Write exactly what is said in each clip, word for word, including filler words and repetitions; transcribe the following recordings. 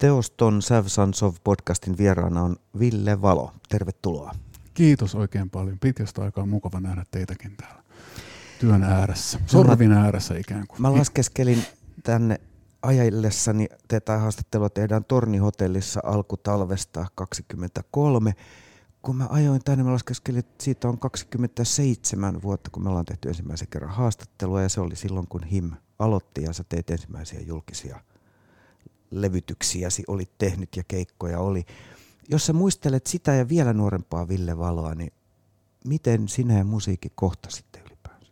Teoston Sav Sons of podcastin vieraana on Ville Valo. Tervetuloa. Kiitos oikein paljon. Pitkästä aikaa mukava nähdä teitäkin täällä työn ääressä. Sorvin ääressä ikään kuin. Mä laskeskelin tänne ajallessani. Tätä haastattelua tehdään Tornihotellissa alkutalvesta kaksikymmentäkolme. Kun mä ajoin tänne, mä laskeskelin, että siitä on kaksikymmentäseitsemän vuotta, kun me ollaan tehty ensimmäisen kerran haastattelua. Ja se oli silloin, kun H I M aloitti ja sä teit ensimmäisiä julkisia levytyksiäsi, olit tehnyt ja keikkoja oli. Jos sä muistelet sitä ja vielä nuorempaa Ville Valoa, niin miten sinä ja musiikki kohtasitte ylipäänsä?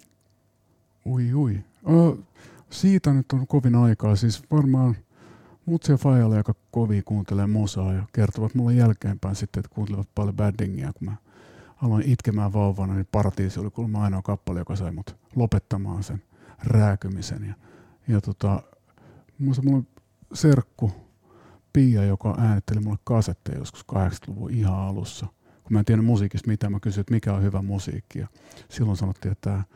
Ui ui. O, siitä nyt on kovin aikaa. Siis varmaan mutsi ja Fajalle aika kovin kuuntelee musaa ja kertovat mulle jälkeenpäin sitten, että kuuntelevat paljon baddingia. Kun mä aloin itkemään vauvana, niin Paratiisi oli kuulemma ainoa kappale, joka sai mut lopettamaan sen rääkymisen. Ja, ja tota, muista mulla serkku Pia, joka äänitteli mulle kasetteja joskus kahdeksankymmentäluvun ihan alussa. Kun mä en tiedä musiikista mitään, mä kysyin, että mikä on hyvä musiikki. Ja silloin sanottiin, että tämä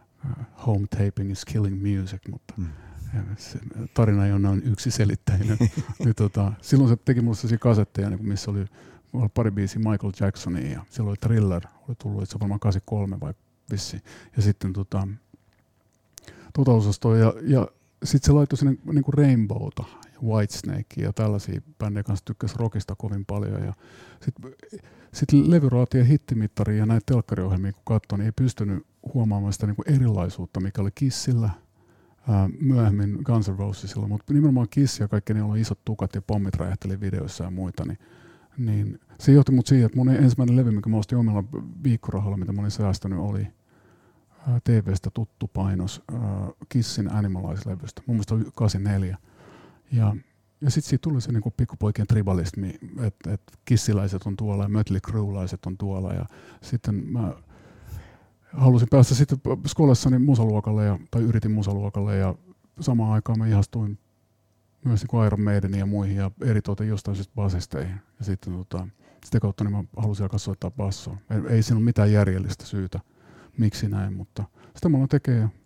home taping is killing music, mutta mm. se tarina ei ole noin yksiselitteinen. niin, tota, silloin se teki mulle sellaisia kasetteja, missä oli, oli pari biisiä Michael Jacksonia ja silloin oli Thriller, oli tullut itse varmaan kahdeksankymmentäkolme vai vissiin. Ja sitten tota, tota osastoa ja, ja sitten se laittoi sinne niinku Rainbowta ja Whitesnakea ja tällaisia bändejä kanssa tykkäsi rockista kovin paljon. Ja sitten sit levyraatia, hittimittaria ja näitä telkkariohjelmia kun katsoi, niin ei pystynyt huomaamaan sitä niinku erilaisuutta, mikä oli Kissillä, ää, myöhemmin Guns N' Rosesilla, mutta nimenomaan Kiss ja kaikki niillä oli isot tukat ja pommit räjähteli videoissa ja muita, niin, niin se johti mut siihen, että mun ensimmäinen levy, mikä mä ostin omilla viikkorahalla, mitä mä olin säästänyt, oli T V:stä tuttu painos äh, Kissin Animalize-levystä, mun mielestä oli kahdeksankymmentäneljä. Ja, ja sitten siitä tuli se niinku pikkupoikien tribalismi, että et kissiläiset on tuolla ja Mötley Crüe-läiset on tuolla. Ja sitten mä halusin päästä sitten skolessani musaluokalle, ja, tai yritin musaluokalle, ja samaan aikaan mä ihastuin myös niinku Iron Maideniin ja muihin, ja eritoten jostain syystä basisteihin. Ja sitten tota, sitä kautta niin mä halusin alkaa soittaa bassoa. Ei, ei siinä ole mitään järjellistä syytä. Miksi näin, mutta sitä mulla tekee ja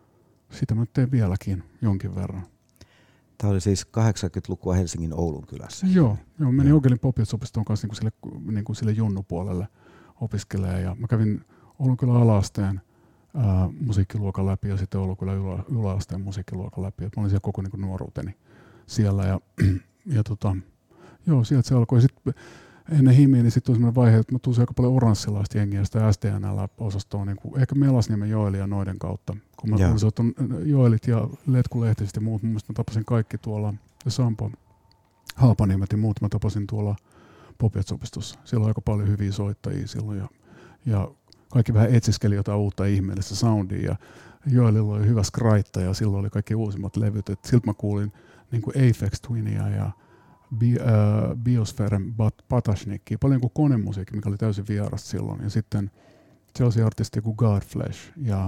sitä mä teen vieläkin jonkin verran. Tämä oli siis kahdeksankymmentälukua Helsingin Oulun kylässä. Joo, joo menin Ogelin Popiats-opistoon kanssa niin sille, niin kuin sille junnupuolelle opiskelemaan ja mä kävin Oulun kylän ala-asteen ää, musiikkiluokan läpi ja sitten Oulun kylän ylä, yläasteen musiikkiluokan läpi. Et mä olin siellä koko niin kuin nuoruuteni siellä ja, ja tota, joo, sieltä se alkoi. Sitten ennen Himiä, niin sitten tuli sellainen vaihe, että mä tulin aika paljon oranssilaista jengiä sitä S D N L-osastoa, niin kuin, ehkä Melasniemen Joeli ja noiden kautta. Kun mä olin soittanut Joelit ja Letkulehtiset ja muut, mun mielestä mä tapasin kaikki tuolla, ja Sampo Haapaniemet ja muut mä tapasin tuolla Popiats-opistossa. Siellä on aika paljon hyviä soittajia silloin, ja, ja kaikki vähän etsiskeli jotain uutta ihmeellistä soundia, ja Joelilla oli hyvä skraitta, ja silloin oli kaikki uusimmat levyt, että siltä mä kuulin niin kuin Aphex Twinia ja Bi, äh, Biosfären Patashnikia, paljon kuin konemusiikki, mikä oli täysin vierasta silloin. Ja sitten sellaisia artisteja kuin Godflesh ja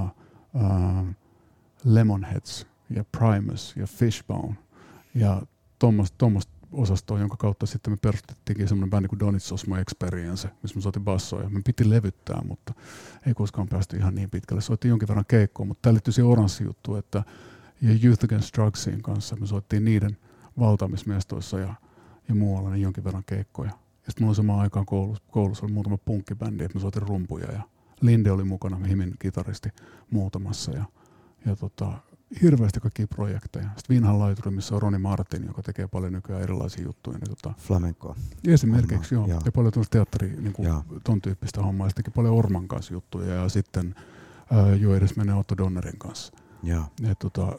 äh, Lemonheads ja Primus ja Fishbone ja tuommoista osastoa, jonka kautta sitten me perustettiinkin semmoinen bändi kuin Donitsos My Experience, missä me soitin bassoja. Me piti levyttää, mutta ei koskaan päästy ihan niin pitkälle. Soittiin jonkin verran keikkoa, mutta tämä liittyy siihen Oranssi-juttuun, että ja Youth Against Drugsin kanssa me soittiin niiden valtaamismestoissa ja ja muualla niin jonkin verran keikkoja. Ja sitten mulla oli samaan aikaan koulussa, koulussa oli muutama punkkibändi, että mä soitin rumpuja ja Linde oli mukana, Himin kitaristi muutamassa ja, ja tota, hirveästi kaikkia projekteja. Sitten Vinhan laituri, missä on Roni Martin, joka tekee paljon nykyään erilaisia juttuja. Niin tota, Flamenco. Esimerkiksi, joo. joo. Ja paljon tuollaista teatteri, niin kuin ton tyyppistä hommaa. Sitten teki paljon Orman kanssa juttuja ja sitten ää, jo edes menee Otto Donnerin kanssa. Ja. Et, tota,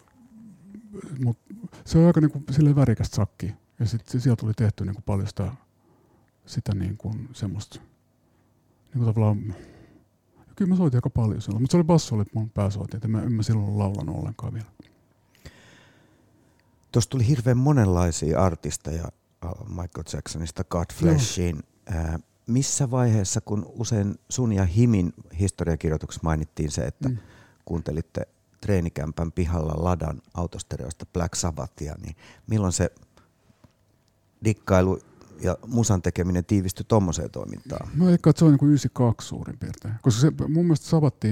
mut se on aika niin kuin, silleen värikästä sakki. Ja sitten sieltä tuli tehty niinku paljon sitä, sitä niinku semmoista, niinku tavallaan, kyllä mä soitin aika paljon silloin, mutta se oli basso, oli mun pääsoitin, että mä, en mä silloin laulanut ollenkaan vielä. Tuossa tuli hirveän monenlaisia artisteja Michael Jacksonista Godfleshiin. Äh, missä vaiheessa, kun usein sun ja Himin historiakirjoituksessa mainittiin se, että mm. kuuntelitte treenikämpän pihalla Ladan autostereosta Black Sabbathia, niin milloin se dikkailu ja musan tekeminen tiivistyi tommoseen toimintaan? No eikä se on niin kuin yhdeksänkymmentäkaksi suurin piirtein. Koska se, mun mielestä Sabbathiin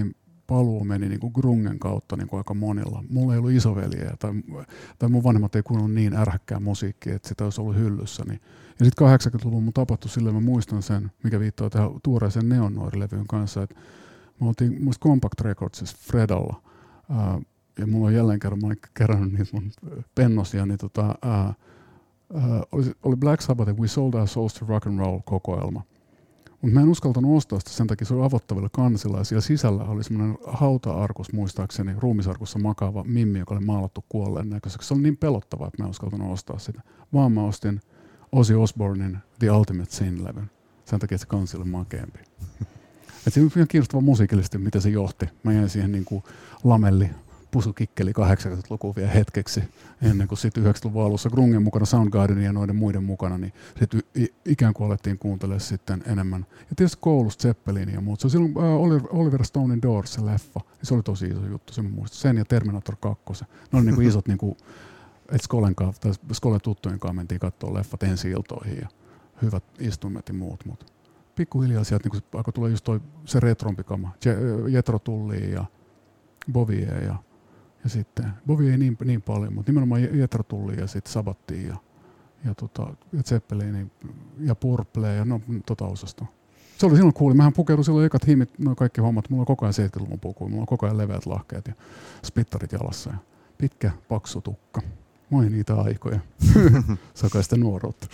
paluu meni niin kuin grungen kautta niin kuin aika monilla. Mulla ei ollut isoveliä tai, tai mun vanhemmat ei kuunnellut niin ärhäkkää musiikkia, että sitä olisi ollut hyllyssä. Niin. Ja sitten kahdeksankymmentäluvulla mun tapahtui silleen, mä muistan sen, mikä viittaa tähän tuoreeseen Neonnoiri-levyyn kanssa, että me oltiin muista Compact Recordsissa Fredalla, ää, ja mulla on jälleen kerran, mä olin kerännyt niitä mun pennosia, niin tota, ää, ää, oli, oli Black Sabbath We Sold Our Souls to Rock and Roll -kokoelma. Mutta mä en uskaltanut ostaa sitä, sen takia se oli avottavilla kansilla, ja siellä sisällä oli semmoinen hauta-arkus, muistaakseni, ruumisarkussa makaava mimmi, joka oli maalattu kuolleen näköiseksi. Se oli niin pelottavaa, että mä en uskaltanut ostaa sitä. Vaan mä ostin Ozzy Osbournein The Ultimate Sin-levyn. Sen takia, että se kansi oli makeampi. Et se on ihan kiinnostava musiikillisesti, mitä se johti. Mä jäin siihen niin kuin lamelli, pusukikkeli kahdeksankymmentälukuun vielä hetkeksi, ennen kuin sitten yhdeksänkymmentäluvun alussa grungen mukana, Soundgardenin ja noiden muiden mukana, niin sitten ikään kuin alettiin kuuntelemaan sitten enemmän. Ja tietysti koulusta Zeppelin ja muut. Se on silloin äh, Oliver Stonein Doors, se leffa, niin se oli tosi iso juttu, se muistan. Sen ja Terminator kaksi. Ne oli niin kuin isot, niin kuin, että Skolen, tai Skolen tuttujen kanssa mentiin katsoa leffat ensi-iltoihin ja hyvät istuimet ja muut. Mutta pikkuhiljaa sieltä niin alkoi tulla just toi, se retrompikama, Jethro Tullia ja Bovie ja Ja sitten, Bovie ei niin, niin paljon, mutta nimenomaan Jethro Tullia ja sitten Sabbattia ja, ja, tota, ja Zeppelin ja Purple ja no, tota osastoa. Se oli silloin kuuli. Mähän pukeudun silloin ekat himit, no kaikki hommat. Mulla on koko ajan seitsemänkymmentäluvun pukuja, mulla on koko ajan leveät lahkeet ja splittarit jalassa ja pitkä, paksu tukka. Moi niitä aikoja. Sakaista nuoruutta.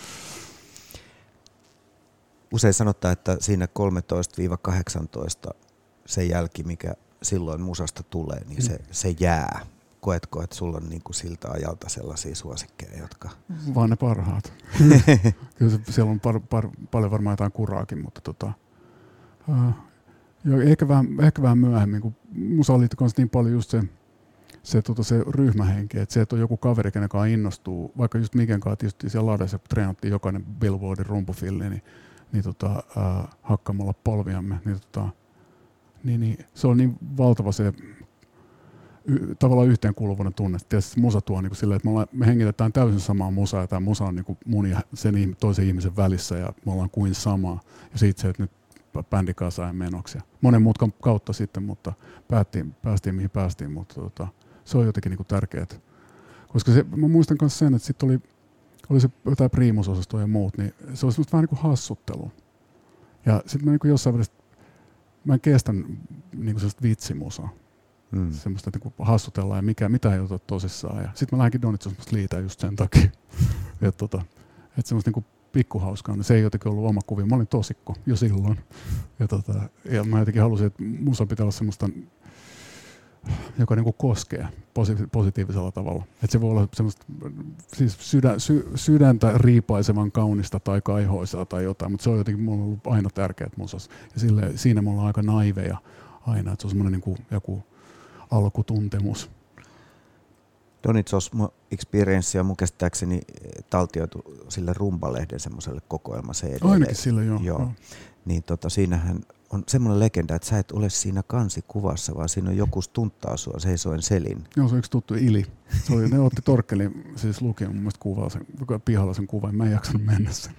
Usein sanotaan, että siinä kolmetoista kahdeksantoista se jälki, mikä silloin musasta tulee, niin se, se jää. Koetko, että sulla on niin kuin siltä ajalta sellaisia suosikkeja, jotka... Vaan ne parhaat. Kyllä se, siellä on par, par, paljon varmaan jotain kuraakin, mutta tota, uh, jo, ehkä, vähän, ehkä vähän myöhemmin, kun musaan liittyy niin paljon just se, se, tota, se ryhmähenki, että se, että on joku kaveri, kenen kanssa innostuu, vaikka just Miken kanssa tietysti siellä ladessa treenattiin jokainen Billboardin rumpufilli, niin, niin tota, uh, hakkaamalla polviamme, niin tota, Niin, niin, se on niin valtava se y, tavallaan yhteenkuuluvuuden tunne. Tietysti musa tuo niin silleen, että me, ollaan, me hengitetään täysin samaa musaa ja tämä musa on niin mun ja sen toisen ihmisen välissä ja me ollaan kuin samaa. Ja siitä se, että nyt bändi kanssa ja menoksi. Monen muutkan kautta sitten, mutta päästiin, päästiin mihin päästiin, mutta tota, se on jotenkin niin tärkeää. Koska se, mä muistan myös sen, että sitten oli, oli se jotain priimusosasto ja muut, niin se oli vähän niin kuin hassuttelu. Ja sitten mä niin jossain välissä mä en kestä niinku sellaista vitsimusaa. Mm. Semmoista, että niinku hassutellaan ja mikä, mitä ei ota tosissaan. Sitten mä lähdenkin Donitsosta liitään just sen takia. että tota, et semmoista niinku pikkuhauskaa. Se ei jotenkin ollut oma kuvi. Mä olin tosikko jo silloin. Ja, tota, ja mä jotenkin halusin, että musa pitää olla semmoista, joka niinku koskee posi- positiivisella tavalla. Että se voi olla semmoista siis sydä, sy, sydäntä riipaisevan kaunista tai kaihoisaa tai jotain, mutta se on jotenkin mulla ollut aina tärkeät musas. Ja sille, siinä me ollaan aika naiveja aina, että se on semmoinen niinku joku alkutuntemus. Donitsos Experience on mun käsittääkseni taltioitu sille Rumba-lehden semmoiselle kokoelma C D:lle. Ainakin sille, joo. joo. joo. Niin tota, siinähän on semmoinen legenda, että sä et ole siinä kansikuvassa, vaan siinä on joku stunttaa sua seisoen selin. Joo, se on yksi tuttu Ili. Se oli, ne otti Torkkelin siis lukien mun mielestä kuvaa sen, pihalla sen kuvan, mä en jaksanut mennä sen.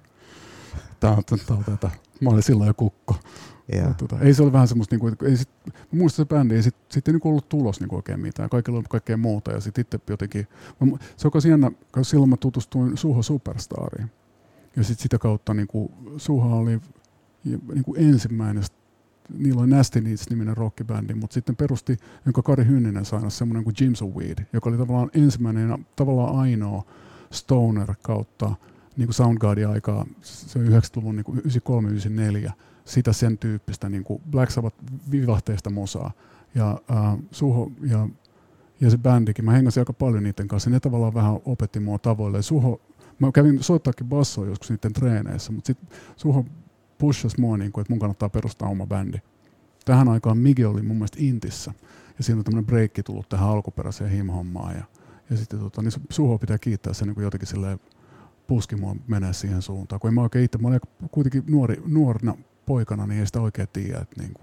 Tää on, tää on tätä. Mä olin silloin jo kukko. Ja, tota, ei se ole vähän semmoista, niinku, ei sit, mä muistan se bändi, ei sitten sit ei niinku ollut tulos niinku oikein mitään, kaikilla oli kaikkea muuta ja sitten itse jotenkin, mä, se on myös jännä, koska silloin mä tutustuin Suho Superstariin ja sitten sitä kautta niinku, Suho oli niinku ensimmäinen, niillä oli Nasty Needs-niminen rockibändi, mutta sitten perusti, jonka Kari Hynninen sai semmoinen kuin Jim's of Weed, joka oli tavallaan ensimmäinen ja tavallaan ainoa stoner kautta niinku Soundgarden aikaa, se on yhdeksänkymmentäluvun niinku yhdeksänkymmentäkolme yhdeksänkymmentäneljä, sitä sen tyyppistä niin kuin Black Sabbath vivahteista musaa. Ja äh, Suho ja, ja se bändikin, mä hengasin aika paljon niiden kanssa. Ne tavallaan vähän opetti mua tavoille. Suho, mä kävin soittaakin bassoa joskus niiden treeneissä, mutta sitten Suho pushasi mua, niin kuin, että mun kannattaa perustaa oma bändi. Tähän aikaan Migi oli mun mielestä Intissä. Ja siinä on tämmöinen breikki tullut tähän alkuperäiseen him-hommaan. Ja, ja sitten tota, niin Suho pitää kiittää se niin kuin jotenkin silleen puski mua menee siihen suuntaan. Kun en mä oikein itse, mä olin kuitenkin nuori, nuorena poikana, niin ei sitä oikein tiedä, että niin kuin,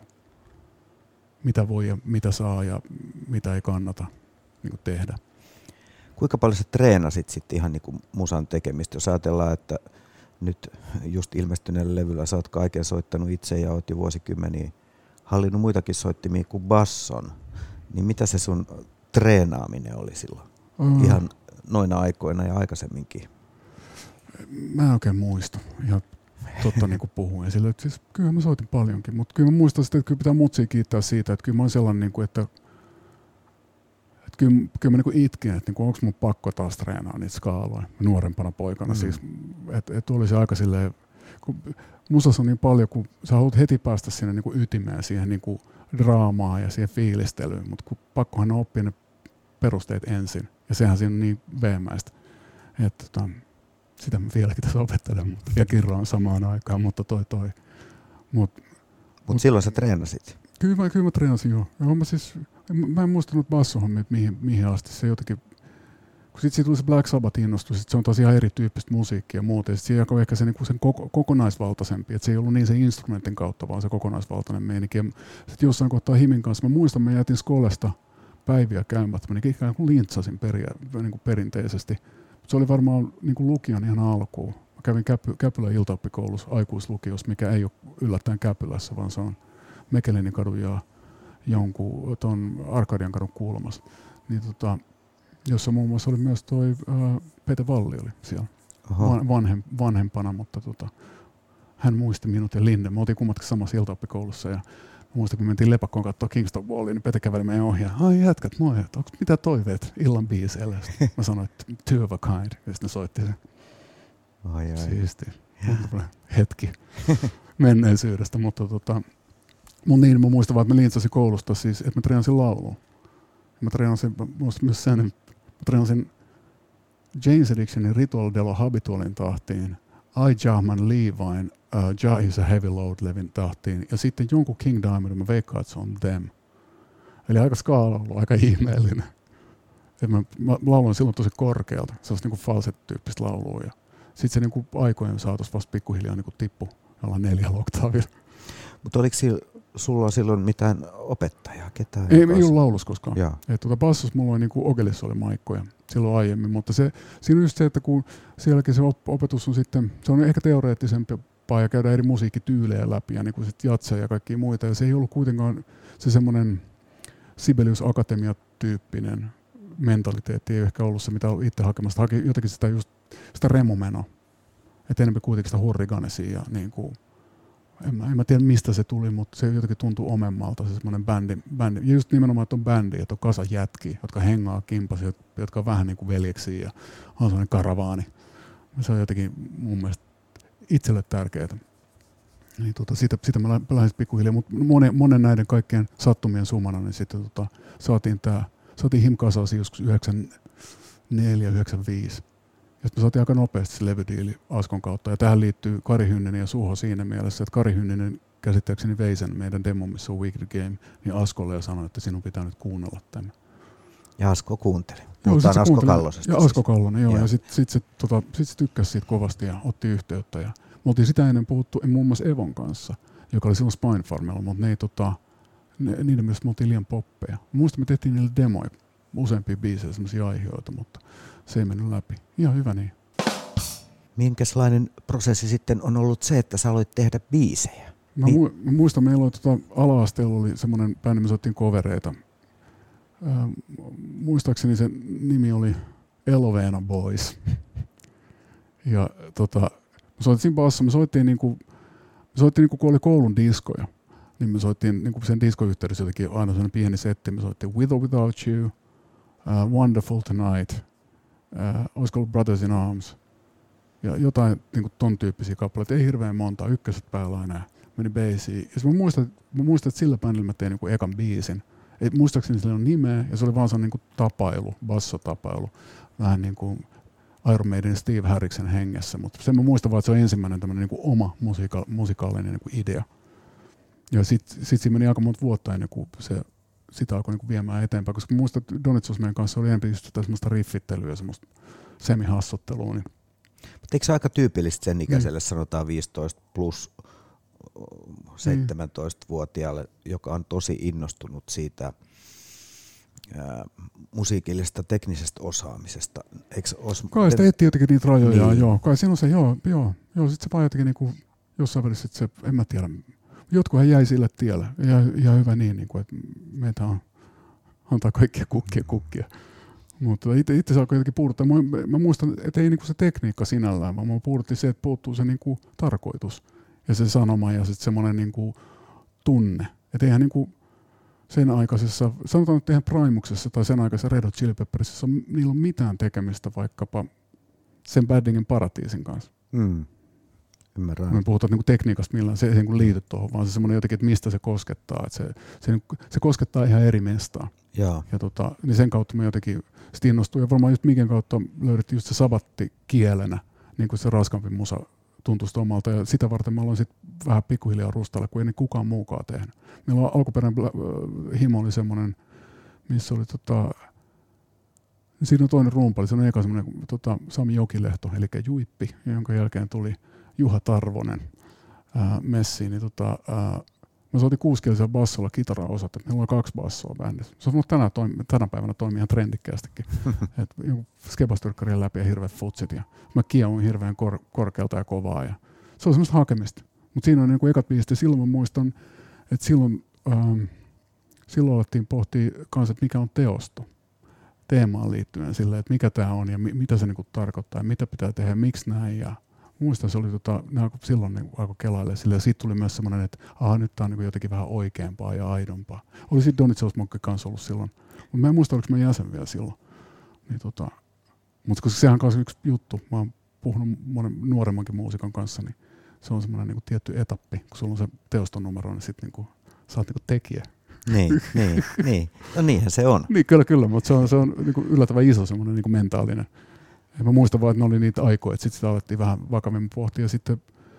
mitä voi ja mitä saa ja mitä ei kannata niin kuin tehdä. Kuinka paljon sä treenasit sitten ihan niin kuin musan tekemistä? Jos ajatellaan, että nyt just ilmestyneellä levyllä sä oot kaiken soittanut itse ja oot jo vuosikymmeniä hallinnut muitakin soittimia kuin basson, niin mitä se sun treenaaminen oli silloin? Mm. Ihan noina aikoina ja aikaisemminkin. Mä en oikein muista. Ihan totta niin kuin puhuin. Sillä, että siis, kyllä mä soitin paljonkin, mutta kyllä mä muistan sitä, että kyllä pitää mutsia kiittää siitä, että kyllä mä oon sellainen, niin kuin, että, että kyllä, kyllä mä niin kuin itkin, että niin kuin, onko mun pakko taas treenaa niitä skaaloja nuorempana poikana. Mm. Siis, että, että oli se aika silleen, kun musassa on niin paljon, kun sä haluat heti päästä sinne niin kuin ytimeen, siihen niin kuin draamaan ja siihen fiilistelyyn, mutta kun pakkohan on oppia ne perusteet ensin. Ja sehän siinä on niin veemäistä, että tota, sitä mä vieläkin tässä opettelen mutta, ja kirroan samaan aikaan, mutta toi toi. Mutta mut silloin sä treenasit? Kyllä mä, kyllä mä treenasin joo. Ja mä, siis, mä en muistanut bassohommia, mihin, mihin asti se jotenkin, kun sit siitä tuli se Black Sabbath innostus, sit se on tosi ihan erityyppistä musiikkia ja muuta, ja sit se jakoi ehkä se, niin sen koko, kokonaisvaltaisempi, että se ei ollut niin se instrumentin kautta, vaan se kokonaisvaltainen meininki. Sitten jossain kohtaa Himin kanssa, mä muistan, mä jätin Skolesta päiviä käymättä, mä ikään kuin lintsasin periä, niin kuin perinteisesti. Se oli varmaan niin kuin lukion ihan alkuun. Mä kävin Käpy, Käpylän iltaoppikoulussa aikuislukiossa, mikä ei ole yllättäen Käpylässä, vaan se on Mekelinikadun ja jonkun tuon Arkadiankadun kulmassa. Niin tota, jossa muun muassa oli myös toi äh, Pete Valli oli siellä Van, vanhem, vanhempana, mutta tota, hän muisti minut ja Linde. Me oltiin kummatkin samassa iltaoppikoulussa ja muistan, kun mentiin Lepakkoon katsoa Kingston Wallia, niin Pete käveli meidän ohi. Ai jätkät, moi, onko mitä toiveet illan biiseille? Mä sanoin, että two of a kind. Ja sitten ne soitti sen. Ai ai. Siisti. Hetki menneisyydestä. Mutta tota, mun niin, mä muistan vaan, että mä lintsasin koulusta siis, että mä treenasin lauluun. Mä treenasin, muistan myös sen, mä treenasin James Addictionin Ritual Delo Habitualin tahtiin, I Jahman Levi'n uh, Jah is a Heavy Load-levin tahtiin, ja sitten jonkun King Diamondin, mä veikkaan, että se on Them. Eli aika skaala ollut, aika ihmeellinen. Et mä, mä lauloin silloin tosi korkealta, sellaista niinku falset-tyyppistä laulua, ja sitten se niinku aikojen saatossa vasta pikkuhiljaa niinku tippui jollain neljällä oktaavilla. Mutta oliko sulla silloin mitään opettajaa? Ketään? Ei, ei ollut laulussa koskaan. Tuota, bassossa mulla oli niinku Ogelissa oli maikkoja silloin aiemmin, mutta se, siinä on just se, että kun sielläkin se op- opetus on sitten, se on ehkä teoreettisempaa ja käydään eri musiikkityylejä läpi ja niin kuin sit jatseja ja kaikkia muita. Ja se ei ollut kuitenkaan se semmoinen Sibelius Akatemia-tyyppinen mentaliteetti, ei ehkä ollut se, mitä olen itse hakemassa. Haki jotenkin sitä, just, sitä remumenoa, että enemmän kuitenkin sitä hurriganesia ja niin kuin, En mä, en mä tiedä mistä se tuli, mutta se jotenkin tuntuu omemmalta, se semmoinen bändi, bändi. Ja just nimenomaan, että on bändi, että on kasa jätkiä, jotka hengaa kimpasi, jotka on vähän niin kuin veljeksiä ja on sellainen karavaani. Se on jotenkin mun mielestä itselle tärkeää. Niin tota, sitä, sitä mä lähdin pikkuhiljaa, mutta monen, monen näiden kaikkien sattumien summana, niin sitten tota, saatiin tää, saatiin Him-kasasi joskus yhdeksänkymmentäneljä yhdeksänkymmentäviisi. Ja sitten me saatiin aika nopeasti se levydiili Askon kautta. Ja tähän liittyy Kari Hynninen ja Suho siinä mielessä, että Kari Hynninen käsittääkseni vei sen meidän demon, missä on Wicked Game, niin Askolle ja sanoi, että sinun pitää nyt kuunnella tänne. Ja Asko kuunteli. Puhutaan Asko Kallosesta. Ja Asko Kallonen, joo. joo. Ja sitten sit se, tota, sit se tykkäsi siitä kovasti ja otti yhteyttä. Ja me oltiin sitä ennen puhuttu muun muassa Evon kanssa, joka oli silloin Spine Farmilla, mutta ne ei, tota, ne, niiden mielestä me oltiin liian poppeja. Muistan, me tehtiin niille demoja, useampia biisejä, semmoisia aiheita, mutta se ei mennyt läpi. Ihan hyvä niin. Minkälainen prosessi sitten on ollut se, että sä aloit tehdä biisejä? Mä, mu- mä muistan, meillä oli tota, ala-asteella oli semmoinen bändi, me soittiin covereita. Äh, muistaakseni sen nimi oli Elovena Boys. ja tota, me soittiin bassa, me soittiin niinku, me soittiin niinku kun oli koulun diskoja, niin me soittiin niinku sen diskoyhteydessä jotenkin aina sellainen pieni setti, me soittiin With or Without You, uh, Wonderful Tonight, uh, olisiko ollut Brothers in Arms, ja jotain niinku ton tyyppisiä kappaleita, ei hirveän monta, ykköset päällä aina, meni bassiin. Ja mä muistan, mä muistan, että sillä bändillä mä tein niinku ekan biisin. Ei, muistaakseni sillä on nimeä, ja se oli vaan sellainen niinku tapailu, bassotapailu, vähän niin kuin Iron Maiden Steve Harriksen hengessä, mutta sen mä muistan vaan, että se on ensimmäinen tämmöinen niinku oma musika- musikaalinen niinku idea. Ja sitten sit siinä meni aika monta vuotta ennen kuin se, sitä alkoi niinku viemään eteenpäin, koska muistan, että Donitsos meidän kanssa oli enemmän just semmoista riffittelyä ja semmoista semihassottelua. Niin. Mutta eikö se ole aika tyypillistä sen ikäiselle, niin. Sanotaan viisitoista plus seitsemäntoistavuotiaalle, joka on tosi innostunut siitä ää, musiikillisesta teknisestä osaamisesta. Eikö os... Kai sitä etsii jotenkin niitä rajoja, niin. Joo. Kai siinä on se, joo, joo, joo sit se vaan jotenkin niinku, jossain välissä se, en mä tiedä, Jotkuhan jäi sille tielle. Ja ihan hyvä niin, niin kuin, että meitä on antaa kaikkia kukkia kukkia. Mutta itse, itse se alkoi jotenkin puuduttaa. Mä, mä muistan, että ei niinku se tekniikka sinällään, vaan mä puuduttiin se, että puuttuu se niinku tarkoitus ja se sanoma ja sitten semmoinen niinku tunne. Että eihän niinku sen aikaisessa, sanotaan nyt eihän Primuksessa tai sen aikaisessa Red Hot Chili Peppersissa niillä on mitään tekemistä vaikkapa sen Baddingin Paratiisin kanssa. Mm. Ymmärrän. Me puhutaan niinku tekniikasta, millään se ei niinku liity tuohon, vaan se semmoinen jotenkin, että mistä se koskettaa. Että se, se, se koskettaa ihan eri mestaa. Ja, ja tota, niin sen kautta me jotenkin sit innostuin. Ja varmaan just Miken kautta löydettiin just se sabatti kielenä, niin kuin se raskampi musa tuntui omalta. Ja sitä varten mä aloin sitten vähän pikkuhiljaa rustalla, kun ei niin kukaan muukaan tehnyt. Meillä on alkuperäinen äh, himo oli semmoinen, missä oli tota, siinä on toinen rumpali, se on eka semmoinen tota, Sami Jokilehto, eli Juippi, jonka jälkeen tuli Juha Tarvonen äh, messiin. Niin tota, äh, mä soitin kuusikielisellä bassolla kitaraosat, että meillä on kaksi bassoa bändissä. Se on tänä, toimi, tänä päivänä toimii ihan trendikkäästikin. Skebastyrkkarien läpi ja hirveät futsit. Ja mä kieuin hirveän kor- korkealta ja kovaa. Ja se on semmoista hakemista. Mutta siinä on niin kuin ekat biisit. Silloin mä muistan, että silloin, ähm, silloin alettiin pohtia kanssa, että mikä on teosto teemaan liittyen silleen, että mikä tämä on ja mi- mitä se niin kuin tarkoittaa ja mitä pitää tehdä, miksi näin. Ja muistan, se oli tota, ne alkoi silloin niin alkoi kelailemaan silleen, ja siitä tuli myös semmoinen, että aha, nyt tää on niin jotenkin vähän oikeampaa ja aidompaa. Oli sitten Donitsos Monkki kanssa ollut silloin, mutta mä en muista, oliko mä jäsen vielä silloin. Niin tota, mutta koska sehän on myös yksi juttu, mä oon puhunut monen nuoremmankin muusikon kanssa, niin se on semmoinen niin kuin tietty etappi, kun sulla on se teostonumero, niin sitten niin sä oot niin kuin tekijä. Niin, niin, niin. No niinhän se on. Niin, kyllä, kyllä, mutta se on, se on niin kuin yllättävän iso semmoinen niin kuin mentaalinen. Ja mä muistan vaan, että ne oli niitä aikoja, että sitten sitä alettiin vähän vakavimmin pohtia. Ja sitten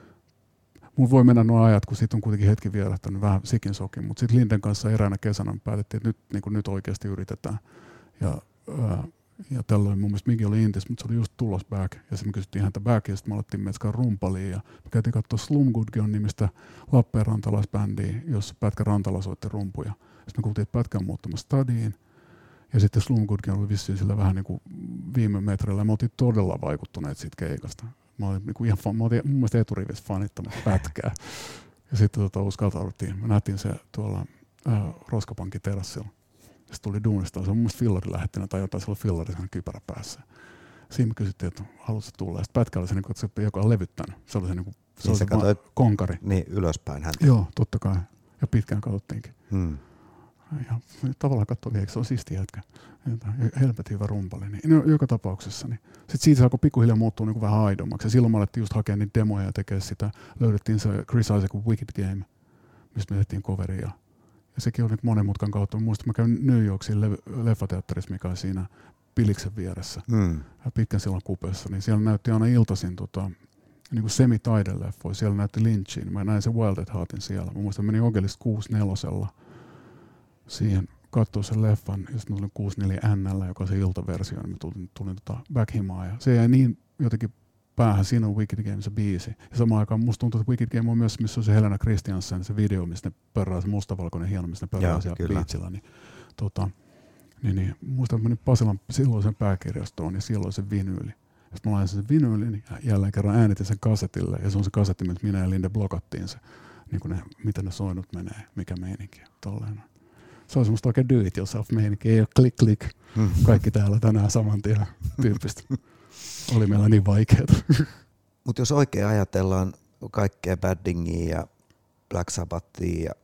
mun voi mennä nuo ajat, kun siitä on kuitenkin hetki vierähtänyt vähän sikin sokin. Mutta sitten Linden kanssa eräänä kesänä me päätettiin, että nyt, niin kuin nyt oikeasti yritetään. Ja, ää, ja tällöin mun mielestä Miki oli intis, mutta se oli just tulos back. Ja sitten me kysyttiin häntä back, ja sitten me alettiin metskaan rumpaliin. Ja me käytiin katsoa Slum Good Girl nimistä Lappeen rantalaisbändiä, jossa Pätkä Rantala soitti rumpuja. Sitten me kuultiin, että Pätkä on muuttamassa stadiin. Ja sitten Slum Good Girl oli vissiin sillä vähän niin kuin viime metreillä. Me oltiin todella vaikuttuneet siitä keikasta. Mä olin niin kuin ihan fan, mä oltiin mun mielestä eturivissä fanittamassa Pätkää. Ja sitten tota uskaltauduttiin. Mä nähtiin se tuolla äh, Roskapankin terassilla. Sitten tuli duunista. Se on mun mielestä fillari lähettinä tai jotain, sillä on fillari sen kypärä päässä. Siinä me kysyttiin, että haluatko tulla. Ja sitten Pätkä oli se, niin se, joka on levyttänyt. Se oli se, niin kuin, se, niin oli se konkari. Niin, ylöspäin häntä. Joo, totta kai. Ja pitkään katsottiinkin. Hmm. Ja tavallaan katsoi, eikö se on siisti jätkä. Helvetin hyvä rumpali. Niin, no, joka tapauksessa. Niin. Sitten siitä se alkoi pikkuhiljaa muuttua niin vähän aidommaksi. Ja silloin me alettiin just hakea niitä demoja ja tekee sitä. Löydettiin se Chris Isaacin Wicked Game, mistä me tehtiin coveria. Ja sekin oli monen mutkan kautta. Mä muistan, mä käyn New Yorksin le- leffateatterissa, mikä oli siinä Piliksen vieressä. Hmm. Pitkän sillan kupeessa. Niin siellä näytti aina iltaisin tota, niin kuin semi-taideleffoja. Siellä näytti Lynchin. Mä näin sen Wild at Heartin siellä. Mä muistan, menin Ogelista kuusi nelosella siihen katsoa sen leffan, ja sitten tulin kuusikymmentäneljä N L, joka on se iltaversio, niin mä tulin, tulin tota backhimaan, ja se jäi niin jotenkin päähän, siinä on Wicked Game se biisi. Ja samaan aikaan musta tuntuu, että Wicked Game on myös, missä on se Helena Christiansen, se video, missä ne pörrää, se mustavalkoinen hieno, missä ne pörrää siellä biitsillä. Niin, tota, niin, niin, muistan, että menin Pasilan silloisen pääkirjastoon, ja silloin se vinyyli. Ja sitten mä lain sen vinyylin, ja jälleen kerran äänitin sen kasetille, ja se on se kasetti, miltä minä ja Linde blokattiin se, niin kuin ne, miten ne soinut menee, mikä meininki, tolleen. Se on semmoista oikein do it yourself meininki, ei ole klik klik, kaikki täällä tänään saman tien tyyppistä. Oli meillä niin vaikeaa. Mutta jos oikein ajatellaan kaikkea Baddingia ja Black Sabbathia ja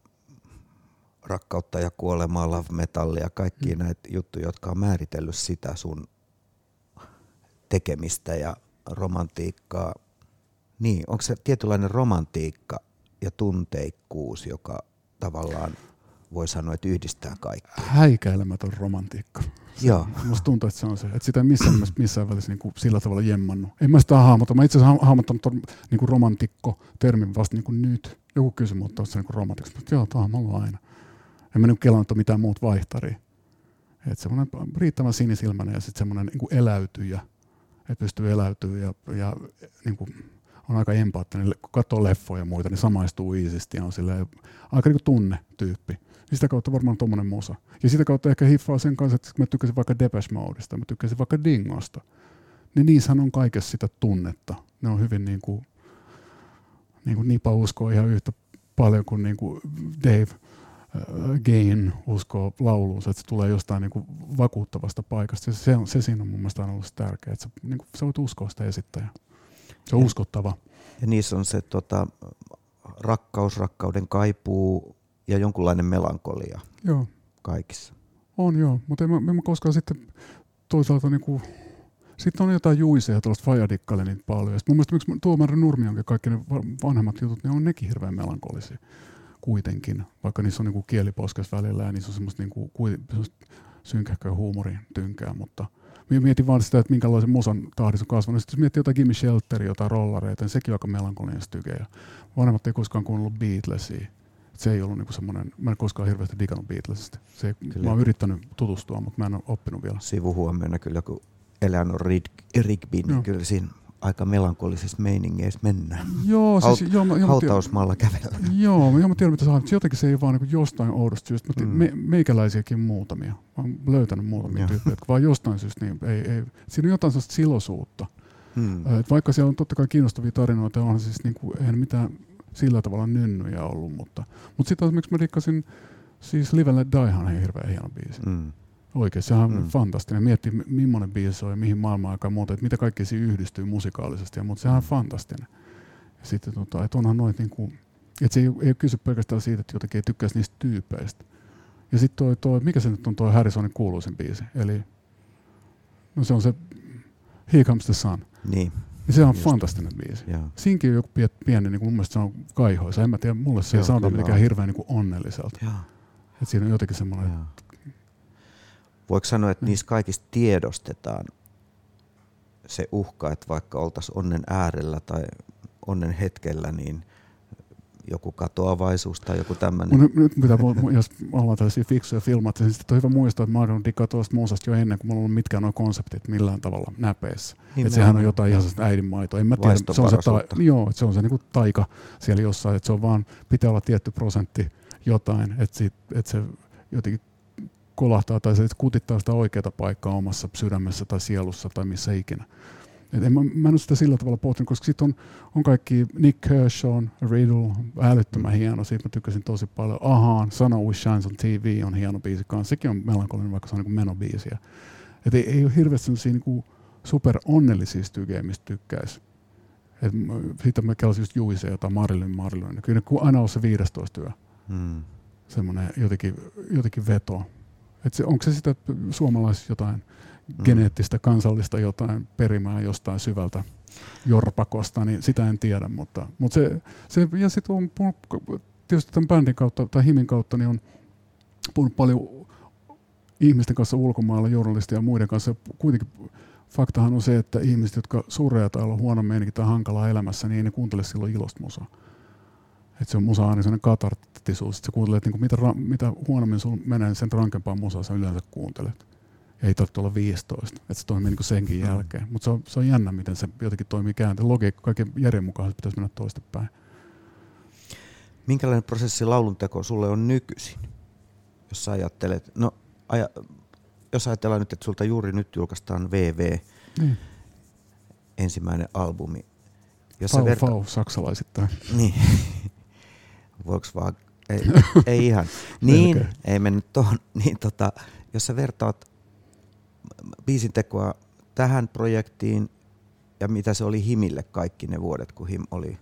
Rakkautta ja kuolemaa, Love Metallia, kaikkia mm. näitä juttuja, jotka on määritellyt sitä sun tekemistä ja romantiikkaa, niin onko se tietynlainen romantiikka ja tunteikkuus, joka tavallaan voi sanoa, että yhdistää kaikkea? Häikäilemätön romantiikka. Joo. Musta tuntuu, että se on se. Että sitä ei missään, missään välissä niin kuin sillä tavalla jemmannut. En mä sitä hahmota. Mä itse asiassa hahmottanut ton niin kuin romantikko-termin vasta niin kuin nyt. Joku kysyi mutta se niin kuin romantiksi. Mutta joo, tämä on ollut aina. En mä nyt kelannut mitään muut vaihtaria. Että semmoinen riittävän sinisilmäinen ja sitten semmoinen niin kuin eläytyjä. Että pystyy eläytyä ja, ja niin kuin on aika empaattinen. Kun katsoo leffoja ja muita, niin samaistuu iisisti ja on silleen, aika niin kuin tunne-tyyppi. Sitä kautta varmaan tommonen musa. Ja sitä kautta ehkä hiffaa sen kanssa, että mä tykkäsin vaikka Depeche Modesta, mä tykkäsin vaikka Dingosta. Niin niissähän on kaikessa sitä tunnetta. Ne on hyvin niin kuin, niin kuin Nipa uskoo ihan yhtä paljon kuin niinku Dave Gain uskoo lauluunsa, että se tulee jostain niinku vakuuttavasta paikasta. Se, on, se siinä on mun mielestä aina ollut tärkeää, että sä, niinku, sä voit uskoa sitä esittäjää. Se on ja, uskottava. Ja niissä on se tota, rakkaus, rakkauden kaipuu ja jonkunlainen melankolia joo. kaikissa. On joo, mutta en mä, en mä koskaan sitten toisaalta niinku, sitten on jotain juiseja, tuollaista Fajadikkalle niitä paljon. Sitten mun mielestä miksi Tuomari Nurmionkin kaikki ne vanhemmat jutut, ne on nekin hirveän melankolisia kuitenkin, vaikka niissä on niinku kieliposkes välillä ja niissä on semmoista niinku, synkähköä huumorin tynkää, mutta mietin vaan sitä, että minkälaisen musan tahdissa on kasvanut. Sitten jos miettii jotain Gimme Shelteria, jotain rollareita, niin sekin on aika melankolinen styke. Ja vanhemmat ei koskaan kuunnellut Beatlesia. Se ei ollut niinku semmoinen, mä en koskaan hirveästi digannut Beatlesista. Se, mä oon yrittänyt tutustua, mutta mä en ole oppinut vielä. Sivuhuomiona kyllä, kun Eleanor Rigby, niin joo. kyllä siinä aika melankolisissa meiningeissä mennään. Joo, Haut- siis, joo, mä, hautausmaalla kävellä. Joo, joo, mä tiedän mitä sä haluat. Jotenkin se ei vaan niin jostain oudosta syystä. Mm. Me, meikäläisiäkin muutamia. Mä oon löytänyt muutamia tyyppejä, vaan jostain syystä niin ei, ei. Siinä on jotain sellaista silosuutta. Mm. Et vaikka siellä on totta kai kiinnostavia tarinoita, onhan siis niin kuin, eihän mitään sillä tavalla nynnyjä ollut, mutta, mutta sitten esimerkiksi mä rikkasin siis Live and Let Diehan hirveän hieno biisi. Mm. Oikein, sehän on mm. fantastinen. Miettii, millainen biisi on ja mihin maailmaan aikaan muuta, että mitä kaikkea siinä yhdistyy musikaalisesti, ja, mutta sehän on fantastinen. Ja sitten, tota, että onhan noit niinku, että se ei, ei kysy pelkästään siitä, että jotenkin ei tykkäisi niistä tyypeistä. Ja sitten toi, toi, mikä se nyt on toi Harrisonin kuuluisin biisi, eli no se on se Here Comes the Sun. Niin. Ja se on just fantastinen biisi. Joo. Siinkin on joku pieni, niin mun mielestä se on kaihoisa. En mä tiedä, mulle se joo, ei sauta mitenkään hirveän niin onnelliselta. Että siinä on jotenkin semmoinen. Voiko sanoa, että niissä kaikissa tiedostetaan se uhka, että vaikka oltaisiin onnen äärellä tai onnen hetkellä, niin joku katoavaisuus tai joku tämmöinen. No, nyt pitää, jos ollaan tällaisia fiksuja filmaatteja, niin sitten on hyvä muistaa, että mä oon diggaa tuosta musasta jo ennen kuin mulla on ollut mitkään nuo konseptit millään tavalla näpeissä. Niin että sehän on jotain ihan sellaista äidinmaitoa. En mä tiedä, se on se, ta- joo, että se on se niinku taika siellä jossain, että se on vaan, pitää olla tietty prosentti jotain, että, sit, että se jotenkin kolahtaa tai se kutittaa sitä oikeaa paikkaa omassa sydämessä tai sielussa tai missä ikinä. Et en, mä, mä en ole sitä sillä tavalla pohtinut, koska sitten on, on kaikki Nick Kershaw, Riddle, älyttömän hieno, siitä mä tykkäsin tosi paljon. Ahaan, Sun Always Shines on T V on hieno biisi kanssa, sekin on melankolinen, vaikka se on niin menobiisiä. Et ei, ei ole hirveästi sellaisia niin super onnellisia stygejä, mistä tykkäisi. Et siitä mä kelasin just Juiseja tai Marilyn Marilyn. Kyllä ne aina on se viidestoista työ. Hmm. Semmoinen jotenkin, jotenkin veto. Et se, onko se sitä suomalaisista jotain mm. geneettistä, kansallista jotain perimää jostain syvältä jorpakosta, niin sitä en tiedä, mutta, mutta se, se, ja sitten on tietysti tämän bändin kautta tai Himin kautta, niin on puhunut paljon ihmisten kanssa ulkomailla, journalistien ja muiden kanssa. Kuitenkin faktahan on se, että ihmiset, jotka suree tai on huono meininki tai hankalaa elämässä, niin ei ne kuuntele silloin ilosta musaa. Että se on musa aina sellainen katarttisuus, että sä kuuntelet, niin mitä, ra- mitä huonommin sun menee, sen rankempaa musaa sä yleensä kuuntelet. Ei tarvitse olla viisitoista, että se toimii niin senkin mm. jälkeen. Mutta se on, se on jännä, miten se jotenkin toimii käänteen. Logiikka kaiken järjen mukaan pitäisi mennä toistepäin. Minkälainen prosessi laulunteko sulle on nykyisin? Jos sä ajattelet, no aja, jos ajatellaan nyt, että sulta juuri nyt julkaistaan V V, niin. ensimmäinen albumi. Jos fau, verta- fau, saksalaisittain. Niin. Voiko vaan, ei, ei ihan. Niin, ei mennyt tuohon. Niin, tota, jos sä vertaat biisin tekoa tähän projektiin ja mitä se oli Himille kaikki ne vuodet, kun Him oli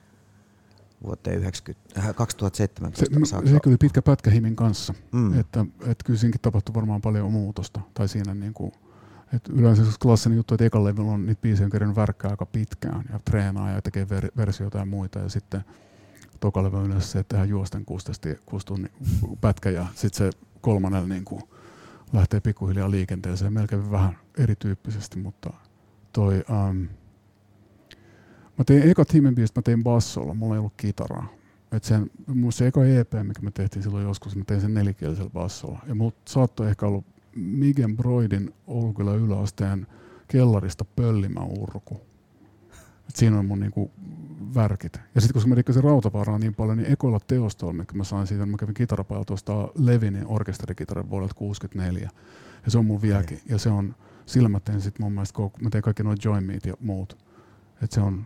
vuoteen kaksituhattaseitsemäntoista se, saakka. Se oli pitkä pätkä Himin kanssa, mm. että, että kyllä siinäkin tapahtui varmaan paljon muutosta. Tai siinä niin kuin, että yleensä se klassinen juttu, että ekan levyllä on niitä biisejä, on kerran värkkää aika pitkään ja treenaa ja tekee ver- versioita ja muita. Ja sitten toka levy on yleensä se, että tehdään juosten kuusi tunnin pätkä ja sitten se kolmannella niin kuin lähtee pikkuhiljaa liikenteeseen melkein vähän erityyppisesti, mutta toi... Um, mä tein ekat Himen biisit, mä tein bassolla, mulla ei ollut kitaraa. Et sen, se eka E P, mikä me tehtiin silloin joskus, mä tein sen nelikielisellä bassolla. Ja mulla saattoi ehkä ollut Migen Broidin Olkylä yläasteen kellarista pöllimä urku. Et siinä on mun niinku värkit. Ja sitten kun mä rikkasin Rautavaaraa niin paljon, niin ekoilla teostoilla, mitkä mä sain siitä, mä kävin kitarapajalta ostaa Levinin orkesterikitaran vuodelta kuusikymmentäneljä. Ja se on mun vieläkin. Ja se on, sillä mä tein sit mun mielestä, kun mä tein kaikki nuo Join Meet ja muut. Et se on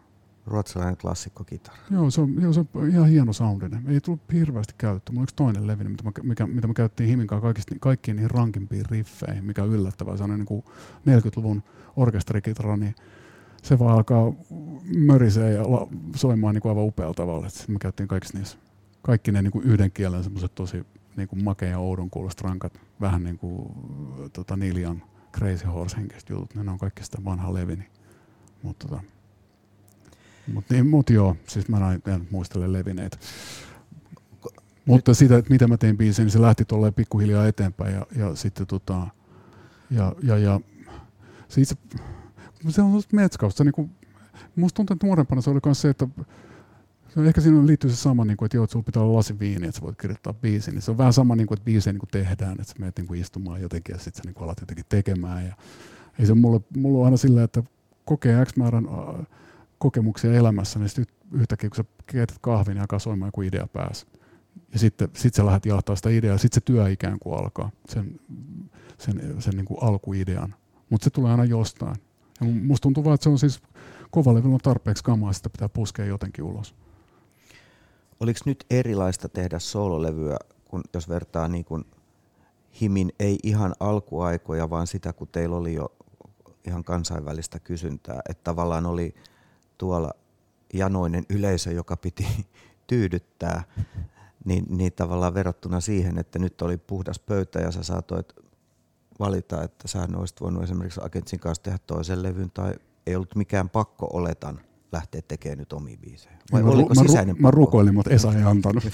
Ruotsalainen klassikkokitara. Joo, se on, joo, se on ihan hieno soundinen. Ei tullut hirveästi käyttöä. Mulla on yksi toinen levy, mitä, mikä, mitä me käyttiin Himinkaan kaikista, kaikkiin niihin rankimpiin riffeihin, mikä on yllättävää. Se on niin kuin neljäkymmentäluvun orkesterikitara, niin se vaan alkaa mörisee ja la, soimaan niin kuin aivan upealla tavalla. Sitten me käyttiin kaikissa niissä, kaikki ne niin kuin yhden kielen semmoiset tosi niin kuin makea ja oudon kuulost rankat, vähän niin kuin tota Neil Young, Crazy Horse-henkeiset jutut. Ne on kaikki sitä vanhaa levi. Niin, mutta tota, Mut, niin, mut joo, siis mä en muistele levineitä. Ko, Mutta nyt, sitä, että mitä mä tein biisin, niin se lähti tolleen pikkuhiljaa eteenpäin ja, ja sitten tota, ja, ja, ja se itse, se on metskausta. Niin musta tuntuu, että nuorempana se oli myös se, että ehkä siinä liittyy se sama, niin kuin, että joo, että sulla pitää olla lasi viiniä, että sä voit kirjoittaa biisin. Niin se on vähän sama, niin kuin, että biisejä niin tehdään, että sä menet niin istumaan jotenkin ja sitten sä niin alat jotenkin tekemään. Ja, ei se mulle, mulla on aina silleen, että kokee X määrän äh, kokemuksia elämässä, niin sitten yhtäkkiä kun sä keität kahvin ja alkaa soimaan joku idea päässä. Ja sitten sit sä lähdet jahtaa sitä ideaa, ja sitten se työ ikään kuin alkaa, sen, sen, sen niin kuin alkuidean. Mutta se tulee aina jostain. Ja musta tuntuu vaan, että se on siis kovalevyllä on tarpeeksi kamaa, sitä pitää puskea jotenkin ulos. Oliko nyt erilaista tehdä soololevyä, kun jos vertaa niin kuin Himin ei ihan alkuaikoja, vaan sitä, kun teillä oli jo ihan kansainvälistä kysyntää, että tavallaan oli tuolla janoinen yleisö, joka piti tyydyttää, niin, niin tavallaan verrattuna siihen, että nyt oli puhdas pöytä ja sä saatoit valita, että sä olisit voinut esimerkiksi Agentsin kanssa tehdä toisen levyn tai ei ollut mikään pakko oletan lähteä tekemään nyt omia biisejä. Vai mä, oliko mä, sisäinen ru- mä rukoilin, mutta Esa ei antanut.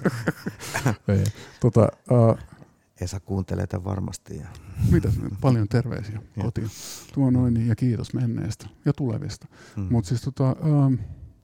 tota, uh, Esa kuuntelee tämän varmasti. Ja Mitäs nyt? Paljon terveisiä kotiin. Tuo noin ja kiitos menneestä ja tulevista. Mm. Mutta siis tota, uh,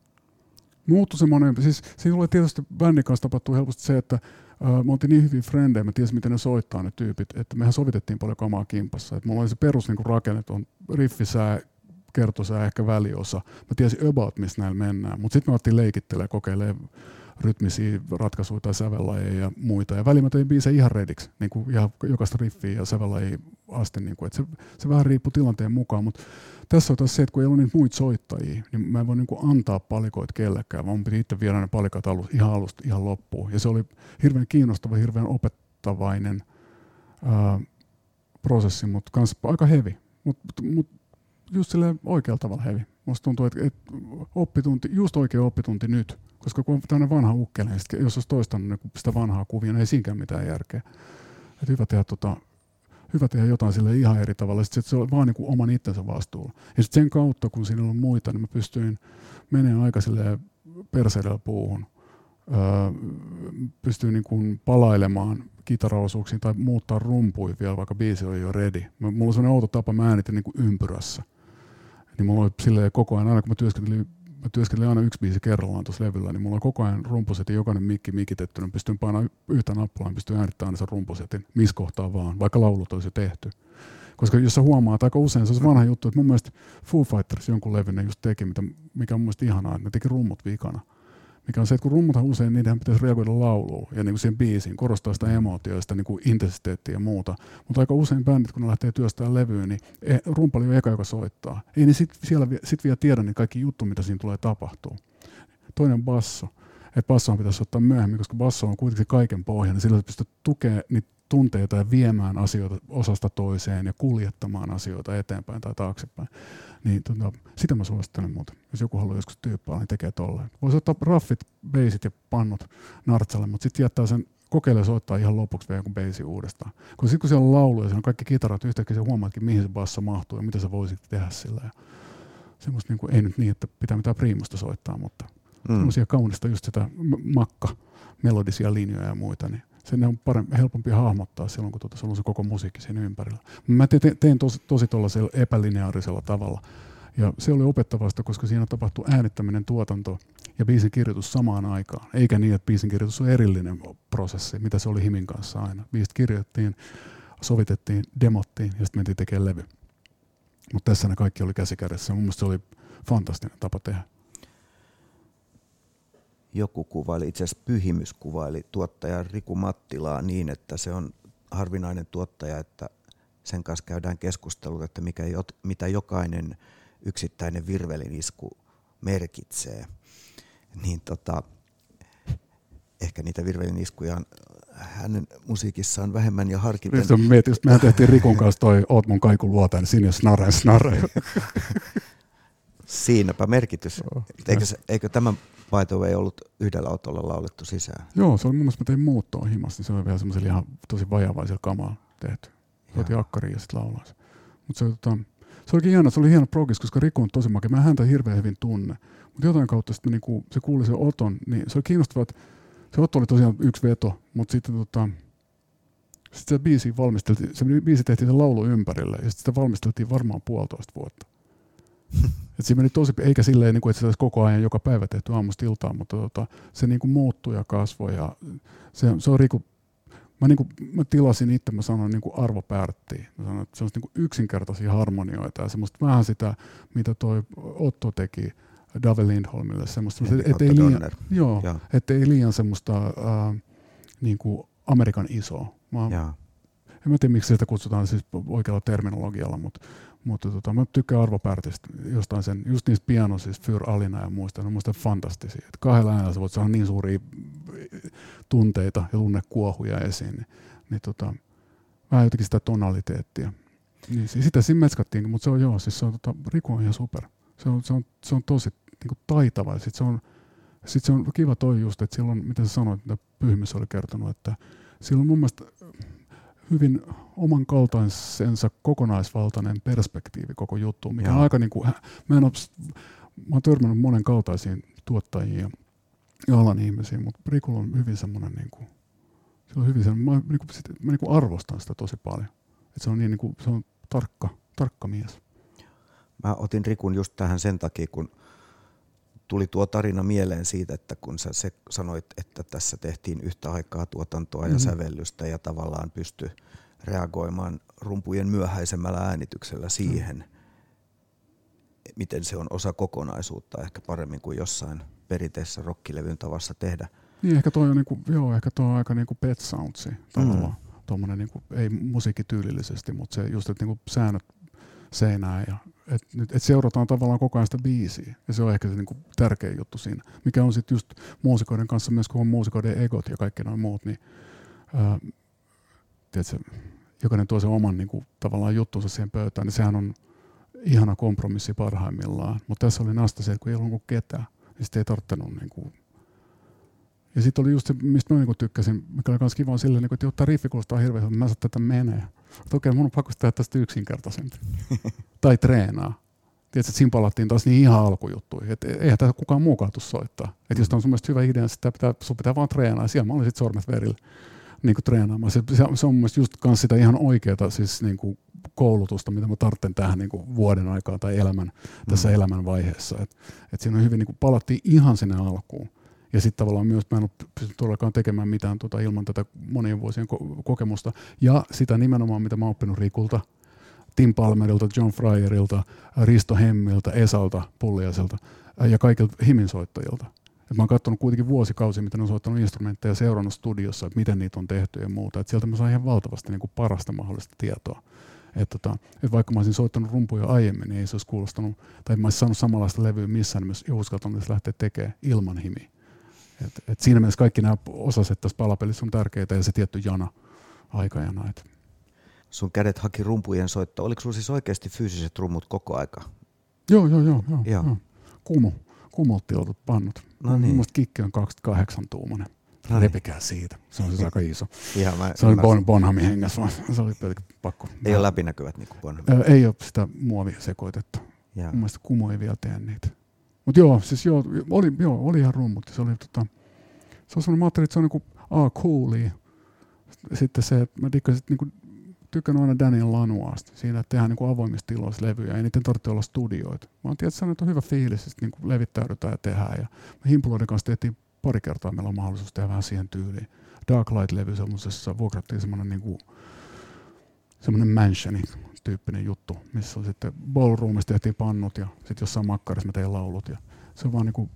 muuttui semmoinen, siis siinä tulee tietysti bändin kanssa tapahtuu helposti se, että uh, me oltiin niin hyviä frendejä, mä tiesin miten ne soittaa ne tyypit, että mehän sovitettiin paljon kamaa kimpassa. Et mulla oli se perus niinku rakenne, on riffisää, kertosää, ehkä väliosa. Mä tiesin about, missä näillä mennään, mutta sitten me otettiin leikittelemään ja kokeilemaan rytmisiä ratkaisuja tai sävellajeja ja muita. Ja väliin mä tein biisejä ihan rediksi, niin kuin ihan jokaista riffiä ja sävellajia asti. Niin kuin, että se, se vähän riippuu tilanteen mukaan, mutta tässä on taas se, että kun ei ole niitä muita soittajia, niin mä en voi niin kuin antaa palikoita kellekään, vaan mun piti itse viedä ne palikat alusta, ihan alusta ihan loppuun. Ja se oli hirveän kiinnostava, hirveän opettavainen ää, prosessi, mutta kans aika heavy. Mutta mut, just silleen oikealla tavalla heavy. Musta tuntuu, että et oppitunti, just oikea oppitunti nyt, koska kun on tämmöinen vanha ukkele, niin jos olisi toistanut sitä vanhaa kuvia, niin ei siinäkään mitään järkeä. Et hyvä, tehdä tota, hyvä tehdä jotain sille ihan eri tavalla, sitten se on vaan niin kuin oman itsensä vastuulla. Ja sitten sen kautta, kun siinä on muita, niin mä pystyin menemään aika silleen perseidellä puuhun. Öö, pystyin niin kuin palailemaan kitaraosuuksiin tai muuttaa rumpuja vielä, vaikka biisi oli jo ready. Mulla on sellainen outo tapa, mä äänitin niin kuin ympyrässä. Niin mulla oli silleen koko ajan, aina kun mä työskentelin, mä työskentelin aina yksi biisi kerrallaan tuossa levyllä, niin mulla oli koko ajan rumpusetin, jokainen mikki mikitetty, niin pystyin painamaan yhtä nappulaa, niin pystyin äänittämään aina sen rumpusetin, missä kohtaa vaan, vaikka laulut olisi jo tehty. Koska jos sä huomaat, aika usein se on vanha juttu, että mun mielestä Foo Fighters jonkun levyn ne just teki, mikä on mun mielestä ihanaa, että ne teki rummut vikana. Mikä on se, että kun rummuthan usein, niiden pitäisi reagoida lauluun ja niin kuin siihen biisiin, korostaa sitä emootioa, sitä niin kuin intensiteettiä ja muuta. Mutta aika usein bändit, kun ne lähtee työstämään levyyn, niin rumpali on eka, joka soittaa. Ei ne sitten siellä sit vielä tiedä niin kaikki juttu, mitä siinä tulee tapahtuu. Toinen basso. Että bassoon pitäisi ottaa myöhemmin, koska basso on kuitenkin kaiken pohja, niin sillä pystyy tukemaan niitä tunteita ja viemään asioita osasta toiseen ja kuljettamaan asioita eteenpäin tai taaksepäin. Niin, tota, sitä mä suosittelen muuten. Jos joku haluaa joskus tyyppää, niin tekee tolleen. Voisi ottaa raffit, beisit ja pannut nartsalle, mutta sitten jättää sen, kokeilee soittaa ihan lopuksi vielä jonkun beisin uudestaan. Kun sitten kun siellä on laulu ja siellä on kaikki kitarat, yhtäkkiä sä huomaatkin, mihin se basso mahtuu ja mitä sä voisit tehdä sillä. Ja semmoista niin kuin, ei nyt niin, että pitää mitään priimusta soittaa, mutta mm. semmoisia kaunista just sitä makka, melodisia linjoja ja muita, niin sen on parempi, helpompi hahmottaa silloin, kun tuota, sulla on se koko musiikki siinä ympärillä. Mä te- tein tosi, tosi tuollaisella epälineaarisella tavalla. Ja se oli opettavasta, koska siinä tapahtui äänittäminen, tuotanto ja biisin kirjoitus samaan aikaan. Eikä niin, että biisin kirjoitus on erillinen prosessi, mitä se oli Himin kanssa aina. Biisit kirjoittiin, sovitettiin, demottiin ja sitten mentiin tekemään levy. Mutta tässä ne kaikki oli käsikädessä. Mun mielestä se oli fantastinen tapa tehdä. Joku kuvaili, itse asiassa Pyhimys kuvaili tuottaja Riku Mattilaa niin, että se on harvinainen tuottaja, että sen kanssa käydään keskustelut, että mikä, mitä jokainen yksittäinen virvelinisku merkitsee. Niin tota, ehkä niitä virveliniskuja on hänen musiikissaan vähemmän ja harkiten. Nyt mietin, jos mehän tehtiin Rikun kanssa toi Oot mun kaiku luota, niin siinä snarre snarre. Siinäpä merkitys. Eikö, eikö tämä by the way ollut yhdellä otolla laulettu sisään? Joo, se oli mun mielestä, mä tein muuttoa himassa, niin se oli vielä semmoisella ihan tosi vajavaisella kamalla tehty. Se otin akkariin ja sitten laulaa se. Mutta se, tota, se olikin hieno, se oli hieno progis, koska Riku on tosi makea. Mä häntä hirveän hyvin tunne. Mutta jotain kautta sitten niinku, se kuuli se oton, niin se oli kiinnostavaa, että se otto oli tosiaan yksi veto, mutta sitten tota, sit se biisi valmisteltiin, se biisi tehtiin sen laulu ympärille ja sitten sitä valmisteltiin varmaan puolitoista vuotta. Et siinä meni tosi, eikä silleen, niin kuin, että se olisi koko ajan joka päivä tehty aamusta iltaan, mutta tota, se niin kuin muuttui ja kasvoi. Ja se, se on Riku, mä, niin kuin, mä tilasin itse, mä sanoin niin kuin Arvo Pärttiin. Mä sanoin, että semmoista niin kuin yksinkertaisia harmonioita ja semmoista vähän sitä, mitä toi Otto teki Dave Lindholmille. Semmoista, että ei liian, joo, et ei liian semmoista äh, niin kuin Amerikan isoa. Mä, en mä tiedä, miksi sitä kutsutaan siis oikealla terminologialla, mutta Mutta tota, mä tykkään Arvo Pärtistä jostain sen, just niistä pianosista, Fyr Alina ja muista, ne on muista fantastisia. Et kahdella äänellä sä voit saada niin suuria tunteita ja tunnekuohuja esiin, niin, niin tota, vähän jotenkin sitä tonaliteettia. Niin, siis sitä siinä metskattiin, mutta se on joo, siis se on, tota, Riku on ihan super. Se on, se on, se on tosi niin kuin taitava ja sit se, on, sit se on kiva toi just, että silloin, miten sä sanoit, mitä Pyhmissä oli kertonut, että silloin mun mielestä hyvin oman kaltaisensa kokonaisvaltainen perspektiivi koko juttuun, mikä on aika niin kuin, mä en ole, mä oon törmännyt monen kaltaisiin tuottajia ja alan ihmisiin, mutta Rikulla on hyvin semmoinen, niin kuin, se on hyvin semmoinen, mä, niin kuin, sit, mä niin kuin arvostan sitä tosi paljon, että se on niin, niin kuin, se on tarkka, tarkka mies. Mä otin Rikun just tähän sen takia, kun tuli tuo tarina mieleen siitä, että kun sä se sanoit, että tässä tehtiin yhtä aikaa tuotantoa ja mm-hmm. sävellystä ja tavallaan pystyi reagoimaan rumpujen myöhäisemmällä äänityksellä siihen, mm. miten se on osa kokonaisuutta ehkä paremmin kuin jossain perinteisessä rockilevyn tavassa tehdä. Niin, ehkä toi on, niinku, joo, ehkä toi on aika niinku Pet Soundsi tavallaan, mm. tuommoinen niinku, ei musiikkityylillisesti, mutta se just, että niinku säännöt seinään ja että et seurataan tavallaan koko ajan sitä biisiä. Ja se on ehkä se niinku tärkein juttu siinä. Mikä on sitten just muusikoiden kanssa myös, kun on muusikoiden egot ja kaikki noin muut, niin ää, tiedätkö, jokainen tuo sen oman niinku, tavallaan juttunsa siihen pöytään, niin sehän on ihana kompromissi parhaimmillaan. Mutta tässä oli nasta se, että kun ei ollut ketään, niin sitten ei tarvittanut niinku. Ja sitten oli just se, mistä mä niinku tykkäsin, mikä oli myös kiva silleen, että jotta riffi kuulostaa hirveän, että mä saan tätä menee. Okei, okay, mun on pakko tehdä tästä yksinkertaisempi. Tai treenaa. Tiedätkö, että siinä palattiin taas niin ihan alkujuttuihin. Että eihän tätä kukaan muukaan tuu soittaa. Että jos on sun mielestä hyvä idea, niin pitää, sun pitää vaan treenaa. Ja siellä mä olin sitten sormet verillä niin kuin treenaamaan. Se, se, se on mun mielestä just kans sitä ihan oikeata siis niin kuin koulutusta, mitä mä tarvitsen tähän niin kuin vuoden aikaa tai elämän, tässä mm. elämän vaiheessa. Että et siinä on hyvin, niin kuin palattiin ihan sinne alkuun. Ja sitten tavallaan myös mä en ole pystynyt todellakaan tekemään mitään tuota ilman tätä monien vuosien ko- kokemusta. Ja sitä nimenomaan, mitä mä oon oppinut Rikulta, Tim Palmerilta, John Fryerilta, Risto Hemmiltä, Esalta, Pulliaiselta ja kaikilta himinsoittajilta. Et mä oon katsonut kuitenkin vuosikausia, miten ne on soittanut instrumentteja ja seurannut studiossa, että miten niitä on tehty ja muuta. Et sieltä mä saan ihan valtavasti niin kuin parasta mahdollista tietoa. Et tota, et vaikka mä olisin soittanut rumpuja aiemmin, niin ei se olisi kuulostanut, tai mä olisin saanut samanlaista levyä missään, niin mä uskaltanut lähteä tekemään ilman himiä. Et, et siinä mielessä kaikki nämä osaset tässä palapelissä on tärkeitä ja se tietty jana, aikajana. Et. Sun kädet haki rumpujen soittoa. Oliko sulla siis oikeasti fyysiset rummut koko aika? Joo, joo, joo. joo, joo. joo. Kumu, kumolttiotut pannut. No niin. Mun mielestä kikki on kaksikymmentäkahdeksan tuumainen. No repikää siitä. Se on siis aika iso. Ihan mä, se oli bon, Bonhamin hengessä, se oli pakko. Ei ole läpinäkyvät niin kuin Bonhamin. Ei ole sitä muovisekoitetta. Mun mielestä Kumu ei vielä tee niitä. Mutta joo, siis joo, oli, joo, oli ihan rummut. Se oli tota, se on semmoinen, mä ajattelin, että se on niinku a coolia. Sitten se, että mä dikkasin, niinku, tykkään aina Daniel Lanoista siinä, että tehdään niinku avoimissa tiloissa levyjä. Ei niiden tarvitse olla studioita. Mä oon tiedä, että on hyvä fiilis, että niinku levittäydytään ja tehdään. Ja me Himpuloiden kanssa tehtiin pari kertaa, meillä on mahdollisuus tehdä vähän siihen tyyliin. Dark Light-levy semmoisessa, vuokrattiin semmoinen niinku, semmoinen mansioni-tyyppinen juttu, missä sitten ballroomissa tehtiin pannut ja sitten jossain makkarissa mä tein laulut. Ja se on vaan niinku,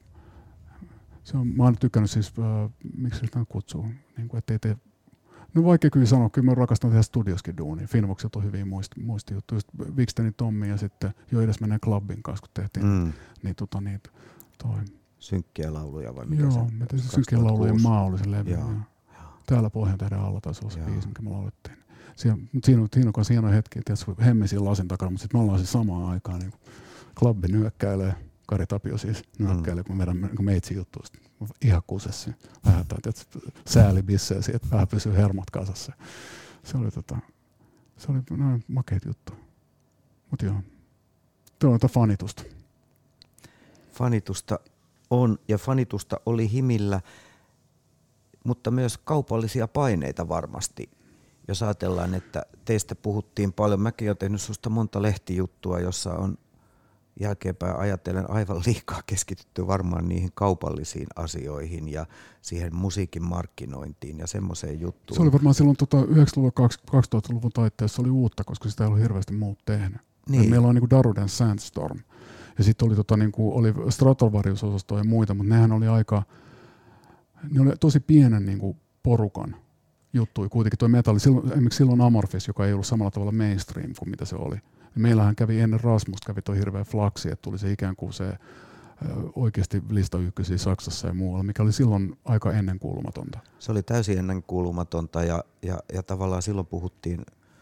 se on, mä oon tykkännyt siis, äh, miksi sitä kutsuu, niin kuin, ettei tee, no vaikea kyllä sanoa, kyllä mä rakastan tehdä studioskin duunia. Finvoxilta on hyviä muisti, muistijuttuja, just Vikstenin Tommi ja sitten jo edes menee Clubbin kanssa, kun tehtiin, mm. niin tota niitä toi. Synkkiä lauluja vai mikä Joo, se? Joo, mitä se Synkkien laulujen maa oli se levy. Joo. Täällä Pohjantähden alla taisi olla se biisi, mikä me laulettiin. Siinä, siinä on, siinä on hieno hetki, että hemmesin lasin takana, mutta sitten me ollaan siis samaan aikaan. Niin klubbi nyökkäilee, Kari Tapio siis nyökkäilee, mm. kun meidän niin meitsi juttu ihan kusessa. Vähän säälibissejä siitä, että vähän pysyy hermot kasassa. Se oli, tota, se oli noin makeita juttuja. Mutta joo, tuo on fanitusta. Fanitusta on, ja fanitusta oli Himillä, mutta myös kaupallisia paineita varmasti. Jos ajatellaan, että teistä puhuttiin paljon, mäkin olen tehnyt susta monta lehtijuttua, jossa on jälkeenpäin ajatellen aivan liikaa keskitytty varmaan niihin kaupallisiin asioihin ja siihen musiikin markkinointiin ja semmoiseen juttuun. Se oli varmaan silloin tota, yhdeksänkymmentäluvun kaksituhattaluvun taitteessa oli uutta, koska sitä ei ollut hirveästi muut tehnyt. Niin. Meillä on niinku Daruden Sandstorm ja sitten oli, tota, niinku, oli Stratovarius-osastoja ja muita, mutta nehän oli aika, ne oli tosi pienen niinku, porukan juttuja kuitenkin. Tuo metalli, silloin, esimerkiksi silloin Amorphis, joka ei ollut samalla tavalla mainstream kuin mitä se oli. Meillähän kävi ennen Rasmusta kävi tuo hirveä flaksi, että tuli se ikään kuin se ö, oikeasti lista ykkösiä Saksassa ja muualla, mikä oli silloin aika ennenkuulumatonta. Se oli täysin ennenkuulumatonta ja, ja, ja tavallaan silloin puhuttiin,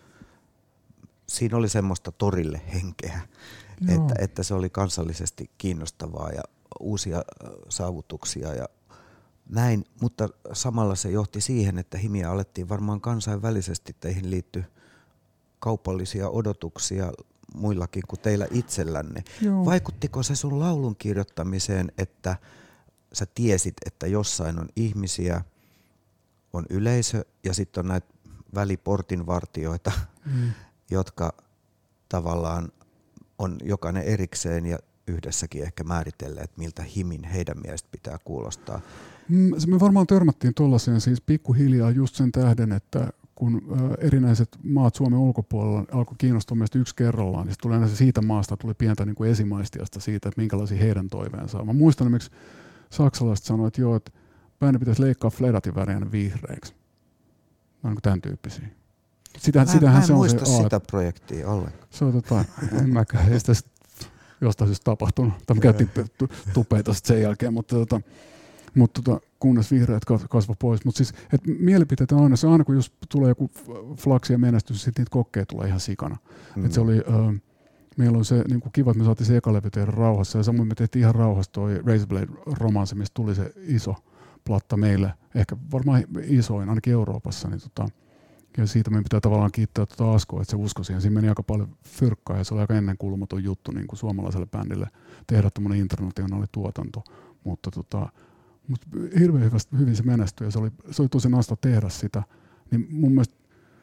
siinä oli semmoista torille henkeä, että, että se oli kansallisesti kiinnostavaa ja uusia saavutuksia ja näin, mutta samalla se johti siihen, että Himiä alettiin varmaan kansainvälisesti, teihin liittyi kaupallisia odotuksia muillakin kuin teillä itsellänne. Joo. Vaikuttiko se sun laulun kirjoittamiseen, että sä tiesit, että jossain on ihmisiä, on yleisö ja sitten on näitä väliportinvartijoita, mm. jotka tavallaan on jokainen erikseen ja yhdessäkin ehkä määritelleet, että miltä Himin heidän mielestä pitää kuulostaa? Me varmaan törmättiin tuollaiseen siis pikkuhiljaa just sen tähden, että kun erinäiset maat Suomen ulkopuolella alkoi kiinnostua meistä yksi kerrallaan, niin tuli aina siitä maasta tuli pientä niin kuin esimaistiasta siitä, että minkälaisia heidän toiveensa on. Mä muistan esimerkiksi saksalaiset sanoivat, että joo, että bändi pitäisi leikkaa fledatin väreänä vihreäksi. No niin kuin tämän tyyppisiä. Sitä, mä, mä en se muista se, sitä projektia ollenkaan. Se on tota, en mäkään, ei sitä jostain siis tapahtunut. Tai me käytiin tupeita sitten sen jälkeen, mutta tota, Mutta tota, kunnes vihreät kasvoi pois. Mutta siis, et mielipiteitä on aina, se aina kun jos tulee joku flaksi ja menestys, sitten niitä kokkeja tulee ihan sikana. Mm. Et se oli, ö, meillä on se niin kiva, että me saatiin se ekalevy tehdä rauhassa. Ja samoin me tehtiin ihan rauhassa toi Razorblade-romanssi, mistä tuli se iso platta meille. Ehkä varmaan isoin, ainakin Euroopassa. Niin tota, ja siitä meidän pitää tavallaan kiittää tuota Askoa, että se uskoi siihen. Siinä meni aika paljon fyrkkaa ja se oli aika ennenkuulumaton juttu niin kuin suomalaiselle bändille tehdä tämmöinen internationaali tuotanto. Mutta tota, Mutta hirveän hyvästi, hyvin se menestyi ja se oli, se oli tosi nasta tehdä sitä. Niin mun mielestä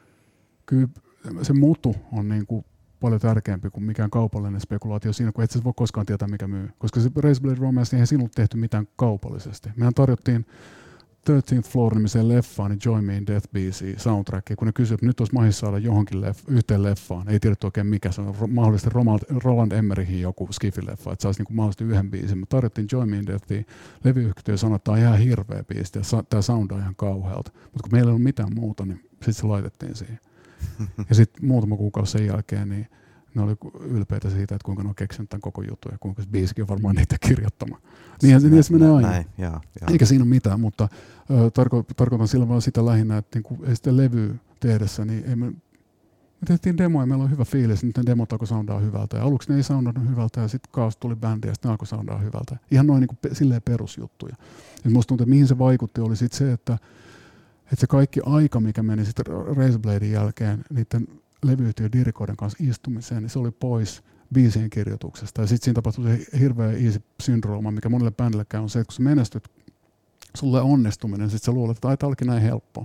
kyllä se mutu on niin kuin paljon tärkeämpi kuin mikään kaupallinen spekulaatio siinä, kun et sä voi koskaan tietää mikä myy. Koska se Razorblade Romance, eihän sinulle tehty mitään kaupallisesti. Mehän tarjottiin thirteenth Floor-nimiseen leffaan, niin Join Me in Death-biisiä, soundtrackia, kun ne kysyivät, että nyt olisi mahdollista saada johonkin leff- yhteen leffaan. Ei tiedetty oikein mikä, se on mahdollisesti Roland Emmerihin joku Skiffy-leffa, että saisi niinku mahdollisesti yhden biisin. Me tarjottiin Join Me in Deathia, levyyhtiö sanoi, että tämä on ihan hirveä biisi ja sa- tämä sound on ihan kauhealta. Mutta kun meillä ei ollut mitään muuta, niin sitten se laitettiin siihen. Ja sitten muutama kuukausi sen jälkeen, niin ne oli ylpeitä siitä, että kuinka ne on keksinyt tämän koko jutun ja kuinka se biisikin on varmaan niitä kirjoittama. Niinhän se, niin se menee aina. Näin, jaa, jaa. Eikä siinä ole mitään, mutta ö, tarko, tarkoitan sillä vaan sitä lähinnä, että niinku, ei sitä levyä tehdessä, niin ei me, me tehtiin demoja, meillä on hyvä fiilis, nyt ne demot alkoi soundaa hyvältä. Ja aluksi ne ei soundannut hyvältä ja sitten kaos tuli bändi ja sitten ne alkoi soundaa hyvältä. Ihan noin niinku, silleen perusjuttuja. Et musta tuntuu, että mihin se vaikutti oli sit se, että, että se kaikki aika, mikä meni sitten Razorbladen jälkeen, niiden levyyhtiön dirikoiden kanssa istumiseen, niin se oli pois biisien kirjoituksesta. Ja sitten siinä tapahtui se hirveä easy syndrooma, mikä monelle bändillekään on se, että kun sä menestyt, sulle onnistuminen, sitten sä luulet, että ai, tää olikin näin helppo.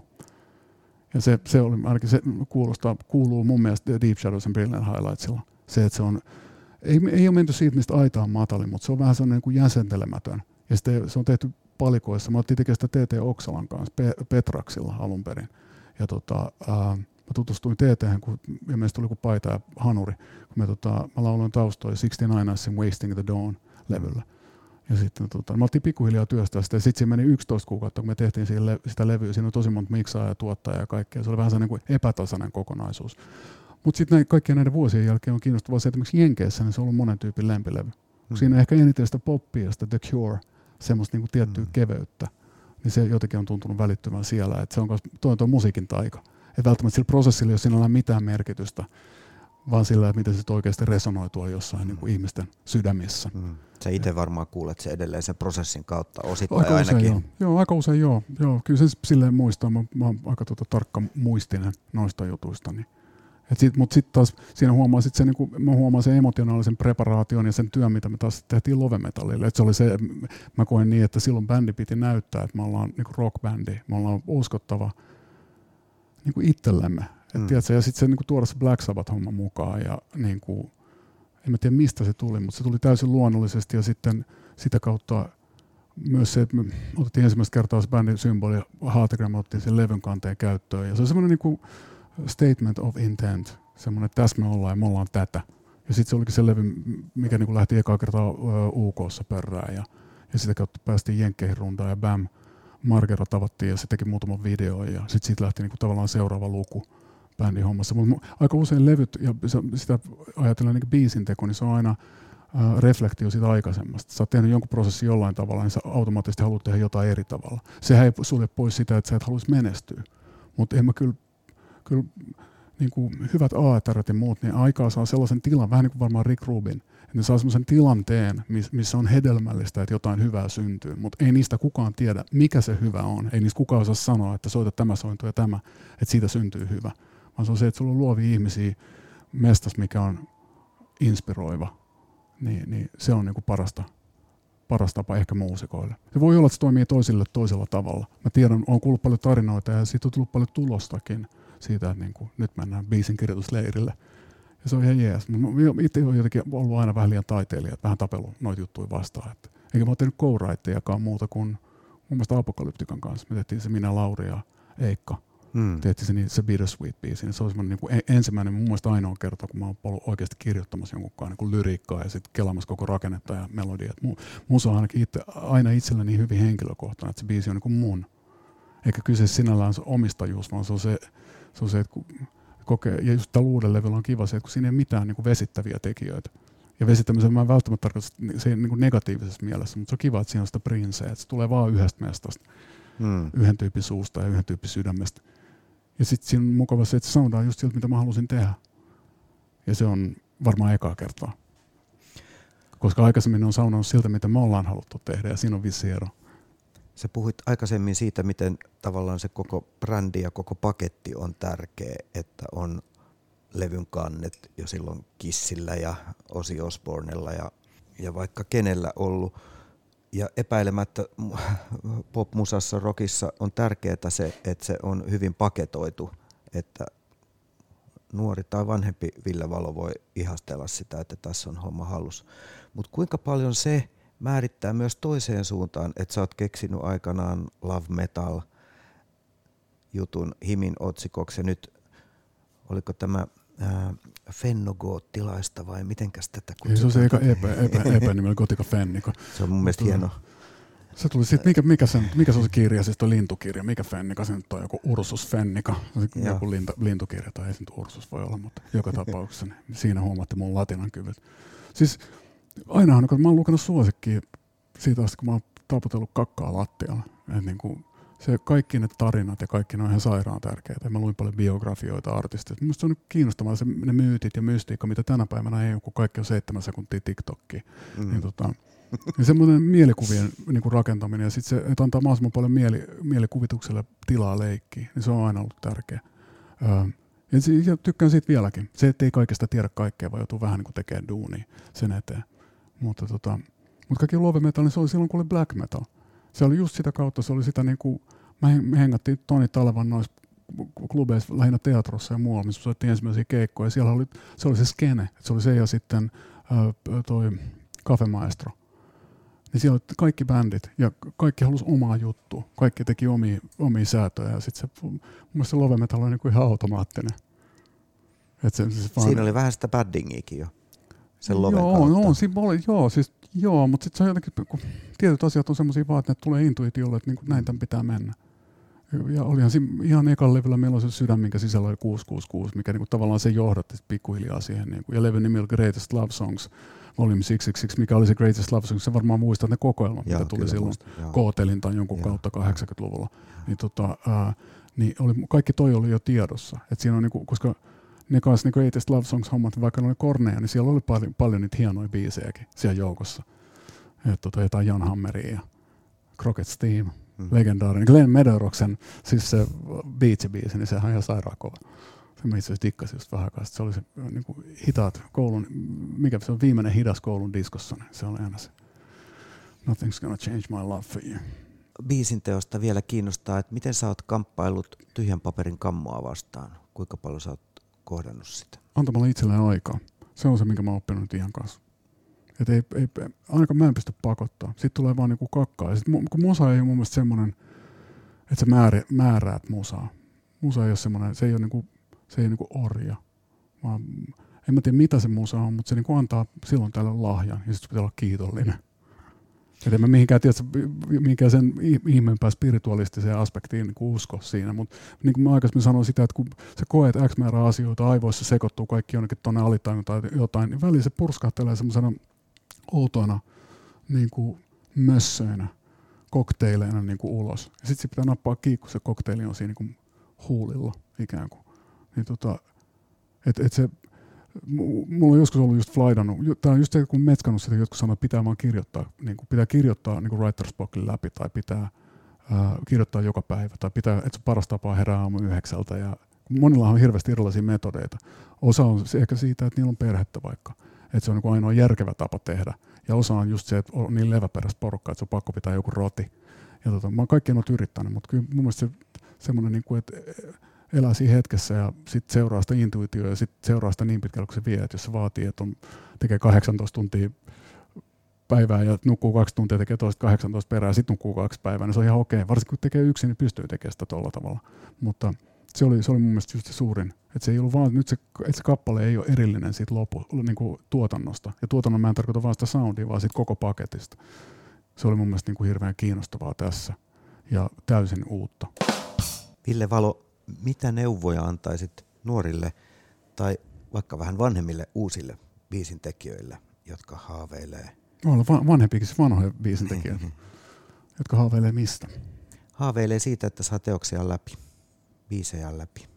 Ja se, se oli, ainakin se kuulostaa, kuuluu mun mielestä Deep Shadows and Brilliant Highlightsilla. Se, että se on, ei, ei ole menty siitä, mistä aita on matali, mutta se on vähän sellainen kuin jäsentelemätön. Ja sitten se on tehty palikoissa. Mä otin tekemään sitä T T Oksalan kanssa, Petraxilla alun perin. Ja tota, ää, mä tutustuin T T:hen, kun ja meistä tuli kuin paita ja hanuri, kun me, tota, mä lauloin taustoja sixty-nine Wasting the Dawn-levyllä. Ja sitten tota, me oltiin pikkuhiljaa työstää sitä, ja sitten siinä meni yksitoista kuukautta, kun me tehtiin siihen le- sitä levyä. Siinä oli tosi monta miksaa ja tuottajaa ja kaikkea. Se oli vähän sellainen kuin epätasainen kokonaisuus. Mutta sitten kaikkien näiden vuosien jälkeen on kiinnostavaa se, että esimerkiksi Jenkeissä niin se on ollut monen tyypin lempilevy. Mm. Siinä ehkä eniten sitä poppia, sitä The Cure, semmoista niinku tiettyä mm. keveyttä, niin se jotenkin on tuntunut välittyvän siellä, että se on toi, toi musiikin taika. Että välttämättä sillä prosessilla ei ole sinällään mitään merkitystä, vaan sillä, että miten se oikeasti resonoi tuolla jossain mm. niin kuin ihmisten sydämissä. Mm. Sä itse varmaan kuulet se edelleen sen prosessin kautta osittain aika ainakin. Usein, joo. joo, aika usein joo. joo. Kyllä se silleen muistaa, mä, mä oon aika tuota, tarkka muistinen noista jutuista. Niin. Mutta sitten taas siinä huomaa, sit se, niinku, mä huomaan sen emotionaalisen preparaation ja sen työn, mitä me taas tehtiin Lovemetallille. Et se oli se, mä koen niin, että silloin bändi piti näyttää, että me ollaan niinku rockbändi, me ollaan uskottava niinku itsellemme. Mm. Tiedätkö, ja sitten se niinku, tuoda se Black Sabbath-homma mukaan. Ja, niinku, en mä tiedä mistä se tuli, mutta se tuli täysin luonnollisesti ja sitten sitä kautta myös se, että me otettiin ensimmäistä kertaa se bändin symboli ja Heartagram otettiin sen levyn kanteen käyttöön. Ja se on semmoinen niinku statement of intent, semmoinen, että tässä me ollaan ja me ollaan tätä. Ja sitten se olikin se levy, mikä niinku lähti ekaa kertaa U K:ssa perään ja, ja sitä kautta päästiin Jenkkeihin rundaan ja bam, Margera tavattiin ja se teki muutaman videon ja sitten siitä lähti niinku tavallaan seuraava luku bändin hommassa. Mutta aika usein levyt ja sitä ajatellaan niinku biisin teko, niin se on aina äh, reflektio siitä aikaisemmasta. Sä oot tehnyt jonkun prosessin jollain tavalla, niin sä automaattisesti haluat tehdä jotain eri tavalla. Sehän ei sulje pois sitä, että sä et haluaisi menestyä. Mutta en mä kyllä Kyllä niin kuin hyvät A E T:t ja muut, niin aikaa saa sellaisen tilan, vähän niin kuin varmaan Rick Rubin, että ne saa sellaisen tilanteen, missä on hedelmällistä, että jotain hyvää syntyy, mutta ei niistä kukaan tiedä, mikä se hyvä on. Ei niistä kukaan osaa sanoa, että soita tämä sointu ja tämä, että siitä syntyy hyvä. Vaan se on se, että sulla on luovia ihmisiä mestas, mikä on inspiroiva, niin, niin se on niin kuin parasta, paras tapa ehkä muusikoille. Se voi olla, että se toimii toisille toisella tavalla. Mä tiedän, on kuullut paljon tarinoita ja siitä on tullut paljon tulostakin. Siitä, että niin kuin, nyt mennään biisin kirjoitusleirille. Ja se on ihan jees. Itse olen jotenkin ollut aina vähän liian taiteilija, että vähän tapellut noita juttuja vastaan. Että, eikä mä ole tehnyt co-writejakaan muuta kuin mun mielestä Apokalyptikan kanssa. Me tehtiin se minä, Lauri ja Eikka. Hmm. Tehtiin se, niin, se Bittersweet-biisi. Se oli niin kuin ensimmäinen, mun mielestä ainoa kerta, kun mä oon ollut oikeasti kirjoittamassa jonkunkaan niin kuin lyriikkaa ja sitten kelaamassa koko rakennetta ja melodiaa. Musa on ainakin itse, aina itsellä niin hyvin henkilökohtainen, että se biisi on niin kuin mun. Eikä kyse sinällään se omistajuus, vaan se on se, se, on se että kun kokee, ja just tällä uudella levyllä on kiva se, että kun siinä ei ole mitään niin kuin vesittäviä tekijöitä. Ja vesittämisen mä en välttämättä tarkoita se niin kuin negatiivisessa mielessä, mutta se on kiva, että siinä on sitä prinseä, että se tulee vaan yhdestä mestasta, hmm. yhden tyypin suusta ja yhden tyypin sydämestä. Ja sitten siinä on mukava se, että se soundaa just siltä, mitä mä halusin tehdä. Ja se on varmaan ekaa kertaa. Koska aikaisemmin ne on soundannut siltä, mitä me ollaan haluttu tehdä, ja siinä on vissi ero. Sä puhuit aikaisemmin siitä, miten tavallaan se koko brändi ja koko paketti on tärkeä, että on levyn kannet jo silloin Kissillä ja Ozzy Osbournella ja, ja vaikka kenellä ollut. Ja epäilemättä popmusassa, rockissa on tärkeää se, että se on hyvin paketoitu, että nuori tai vanhempi Ville Valo voi ihastella sitä, että tässä on homma hallussa. Mutta kuinka paljon se määrittää myös toiseen suuntaan, että sä oot keksinyt aikanaan Love Metal jutun Himin otsikoksi ja nyt oliko tämä ää, Fennogoottilaista vai mitenkäs tätä kutsutaan? Se on se eka epä, epä, epä nimellä Gotika Fennika. Se on mun mielestä hieno. Se tuli siitä, mikä, mikä, se, mikä se on se kirja, siis tuo lintukirja, mikä Fennika, se nyt on joku Ursus Fennika, joku linta, lintukirja tai ei se nyt Ursus voi olla, mutta joka tapauksessa niin siinä huomaatte mun latinan kyvyt. Siis ainahan, kun mä oon lukenut suosikkia siitä asti, kun mä oon taputellut kakkaa lattialla, että niin kuin se kaikki ne tarinat ja kaikki ne on ihan sairaan tärkeitä. Mä luin paljon biografioita artisteista. Mielestäni se on nyt kiinnostavaa se, ne myytit ja mystiikka, mitä tänä päivänä ei ole, kun kaikki on seitsemän sekuntia TikTokkiin. Mm. Niin, tota, niin semmoinen mielikuvien niin kuin rakentaminen ja sitten se, että antaa mahdollisimman paljon mieli, mielikuvitukselle tilaa leikkiä, niin se on aina ollut tärkeä. Öö, ja, ja tykkään siitä vieläkin. Se, ettei kaikesta tiedä kaikkea, vaan joutuu vähän niin kuin tekemään duunia sen eteen. Mutta, tota, mutta kaikki Love Metal, niin se oli silloin, kun oli Black Metal. Se oli just sitä kautta, se oli sitä niin kuin, me hengattiin Toni Talevan noissa klubeissa, lähinnä teatrossa ja muualla, missä soittiin ensimmäisiä keikkoja. Siellä oli, se oli se skene, se oli se ja sitten äh, toi Cafe Maestro. Niin siellä oli kaikki bändit ja kaikki halusi omaa juttua. Kaikki teki omia, omia säätöjä ja sitten se, mun mielestä se Love Metal oli niin kuin ihan automaattinen. Se, se vaan, siinä oli vähän sitä baddingiakin jo. Sen Loven joo, kautta. No, siinä oli, joo, siis, joo, mutta sitten se on jotenkin, kun tietyt asiat on semmoisia vaan, että ne tulee intuitiolle, että niin kuin näin tämän pitää mennä. Ja olihan siinä ihan ekan levyllä meillä on se sydän, minkä sisällä oli kuusi kuusi kuusi, mikä niinku tavallaan se johdatti pikkuhiljaa siihen. Niinku. Ja levyn nimi oli Greatest Love Songs, Volume siksi siksi, mikä oli se Greatest Love Songs. Se varmaan muistat ne kokoelmat, mitä tuli silloin Kootelin tai jonkun Jaa. kautta kahdeksankymmentäluvulla. Niin, tota, ää, niin oli, kaikki toi oli jo tiedossa. Et siinä on niinku, koska ne kanssa ne Greatest Love Songs-hommat, vaikka ne oli korneja, niin siellä oli paljon, paljon niitä hienoja biisejäkin siellä joukossa. Et tota, jotain Jan Hammeria ja Crockett's Theme. Mm. Legendaarinen. Glenn Meadowrocksen, siis se Beatsi-biisi, niin sehän on ihan sairaan kova. Se mä itse asiassa dikkasin just vähän aikaa. Se oli se niin kuin hitaat koulun, mikä se on viimeinen hidas koulun diskossa, niin se oli aina se Nothing's gonna change my love for you. Biisin teosta vielä kiinnostaa, että miten sä oot kamppailut tyhjän paperin kammoa vastaan? Kuinka paljon sä oot kohdannut sitä? Antamalla itselleen aikaa. Se on se, minkä mä oon oppinut ihan kanssa. Että ei, ei, ainakaan mä en pysty pakottaa. Sitten tulee vaan niinku kakkaa. Ja sit, kun musa ei ole mun mielestä semmoinen, että sä määrä, määräät musaa. Musa ei ole semmoinen, se ei ole niinku, se ei niinku orja. Vaan, en mä tiedä mitä se musa on, mutta se niinku antaa silloin tällä lahjan ja sitten pitää olla kiitollinen. Et en mä mihinkään, tiedä, mihinkään sen ihmeempää spiritualistiseen aspektiin niin usko siinä, mutta niin kuin mä aikaisemmin sanoin sitä, että kun sä koet X määrä asioita, aivoissa sekoittuu kaikki jonnekin tuonne alitajuntaan tai jotain, niin väliin se purskahtelee semmoisena outoina niin kuin mössöinä, kokteileina niin kuin ulos. Ja sitten se pitää nappaa kiinni, kun se kokteili on siinä niin kuin huulilla ikään kuin. Niin tota, et, et se, mulla on joskus ollut just flaidannut, tämä on just se, kun metskannut sitä, jotkut sanoo, että pitää vaan kirjoittaa, niin kuin pitää kirjoittaa niin kuin writer's blockin läpi, tai pitää ää, kirjoittaa joka päivä, tai pitää, että se paras tapa herää aamu yhdeksältä, ja monilla on hirveästi erilaisia metodeita. Osa on ehkä siitä, että niillä on perhettä vaikka, että se on niin kuin ainoa järkevä tapa tehdä, ja osa on just se, että on niin leväperäistä porukkaa, että se on pakko pitää joku roti. Ja tota, mä oon kaikkien noita yrittänyt, mutta kyllä mun mielestä se semmoinen, niin kuin, että elää siinä hetkessä ja sitten seuraa sitä intuitioa ja sitten seuraa sitä niin pitkälle, kun se vie, että jos se vaatii, että on, tekee kahdeksantoista tuntia päivää ja nukkuu kaksi tuntia, tekee toista kahdeksantoista perää ja sitten nukkuu kaksi päivää, niin se on ihan okei. Varsinkin kun tekee yksin, niin pystyy tekemään sitä tuolla tavalla. Mutta se oli, se oli mun mielestä just se suurin. Että se ei ollut vaan, nyt se, että se kappale ei ole erillinen siitä lopu, niin kuin tuotannosta. Ja tuotannon mä en tarkoita vaan sitä soundia, vaan siitä koko paketista. Se oli mun mielestä niin kuin hirveän kiinnostavaa tässä ja täysin uutta. Ville Valo, mitä neuvoja antaisit nuorille tai vaikka vähän vanhemmille uusille biisintekijöille, jotka haaveilee? Olla va- vanhempikin vanhoja biisintekijöitä, jotka haaveilee mistä? Haaveilee siitä, että saa teoksiaan läpi, biisejään läpi.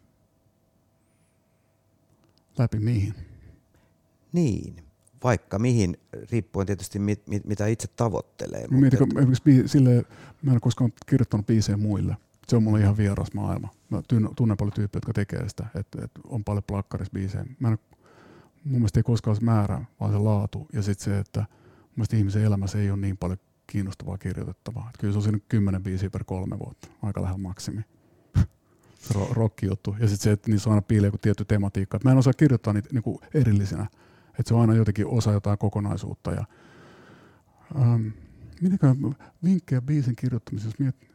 Läpi mihin? Niin, vaikka mihin, riippuen tietysti mit, mit, mitä itse tavoittelee. Mä mietin, että... esimerkiksi silleen, mä en ole koskaan kirjoittanut biisejä muille. Se on mulle ihan vieras maailma. Mä tunnen paljon tyyppejä, jotka tekee sitä, että, että on paljon plakkarissa biisejä. Mä en, mun mielestä ei koskaan se määrä, vaan se laatu. Ja sitten se, että mun mielestä ihmisen elämässä ei ole niin paljon kiinnostavaa kirjoitettavaa. Että kyllä se on siinä kymmenen biisiä per kolme vuotta. Aika lähellä maksimi. Se ro- rock-juttu. Ja sitten se, että niissä on aina piilee joku tietty tematiikka. Että mä en osaa kirjoittaa niitä niin kuin erillisinä. Että se on aina jotenkin osa jotain kokonaisuutta. Ja, ähm, mitenkään vinkkejä biisin kirjoittamisessa, jos miettii.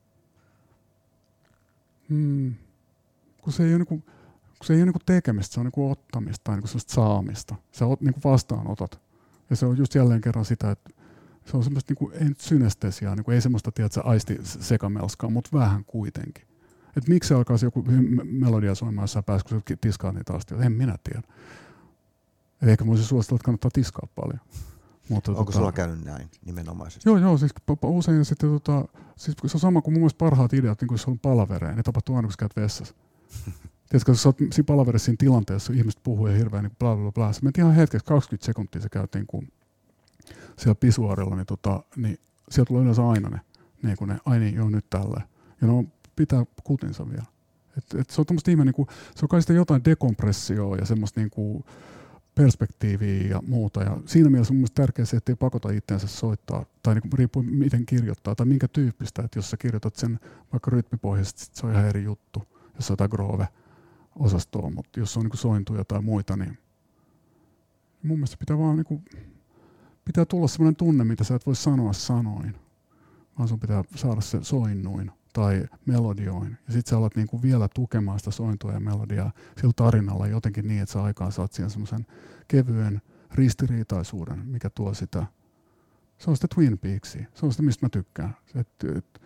Hmm. Kun se ei ole, niinku, kun se ei ole niinku tekemistä, se on niinku ottamista tai niinku sellaista saamista. Sä ot, niinku vastaanotat. Ja se on just jälleen kerran sitä, että se on semmoista, niinku, ei nyt synestesiaa, niinku, ei semmoista tiedä, aisti sekamelskaa, mutta vähän kuitenkin. Että miksi se alkaa joku melodia soimaan jossain päässä, kun sä tiskaat niitä astioita, en minä tiedä. Et ehkä mä voisin suositella, että kannattaa tiskaa paljon. Mutta onko tota, sulla käynyt näin nimenomaisesti? Joo, joo, siis usein sitten tota, siis se on sama kuin mun mielestä parhaat ideat, niin kuin jos on palavereja, ne tapahtuu aina, kun sä käyt vessassa. Tiedätkö, jos sä oot siinä palaverissa siinä tilanteessa, ihmiset puhuu ja hirveän niin bla bla bla. Sä menet ihan hetkeksi, kaksikymmentä sekuntia sä käyt niin kuin siellä pisuarilla, niin, tota, niin siellä tulee yleensä aina ne, niin kuin ne, ai niin, joo nyt tälleen. Ja no pitää kutinsa vielä. Et, et se on tämmöistä ihme, niin kuin, se on kai sitä jotain dekompressioa ja semmoista niin kuin perspektiiviä ja muuta. Ja siinä mielessä on mielestäni tärkeää se, ettei pakota itseänsä soittaa, tai niin riippuu miten kirjoittaa, tai minkä tyyppistä. Että jos sä kirjoitat sen vaikka rytmipohjaisesti, se on ihan eri juttu, jos on jotain groove-osastoa, mutta jos on niin sointuja tai muita, niin mun mielestä pitää vaan niin kuin, pitää tulla sellainen tunne, mitä sä et voi sanoa sanoin, vaan sun pitää saada se soinnuin tai melodioin. Ja sit sä alat niinku vielä tukemaan sitä sointua ja melodiaa sillä tarinalla jotenkin niin, että sä aikaan saat siihen semmoisen kevyen ristiriitaisuuden, mikä tuo sitä. Se on sitä Twin Peaksia. Se on sitä, mistä mä tykkään. Et, et,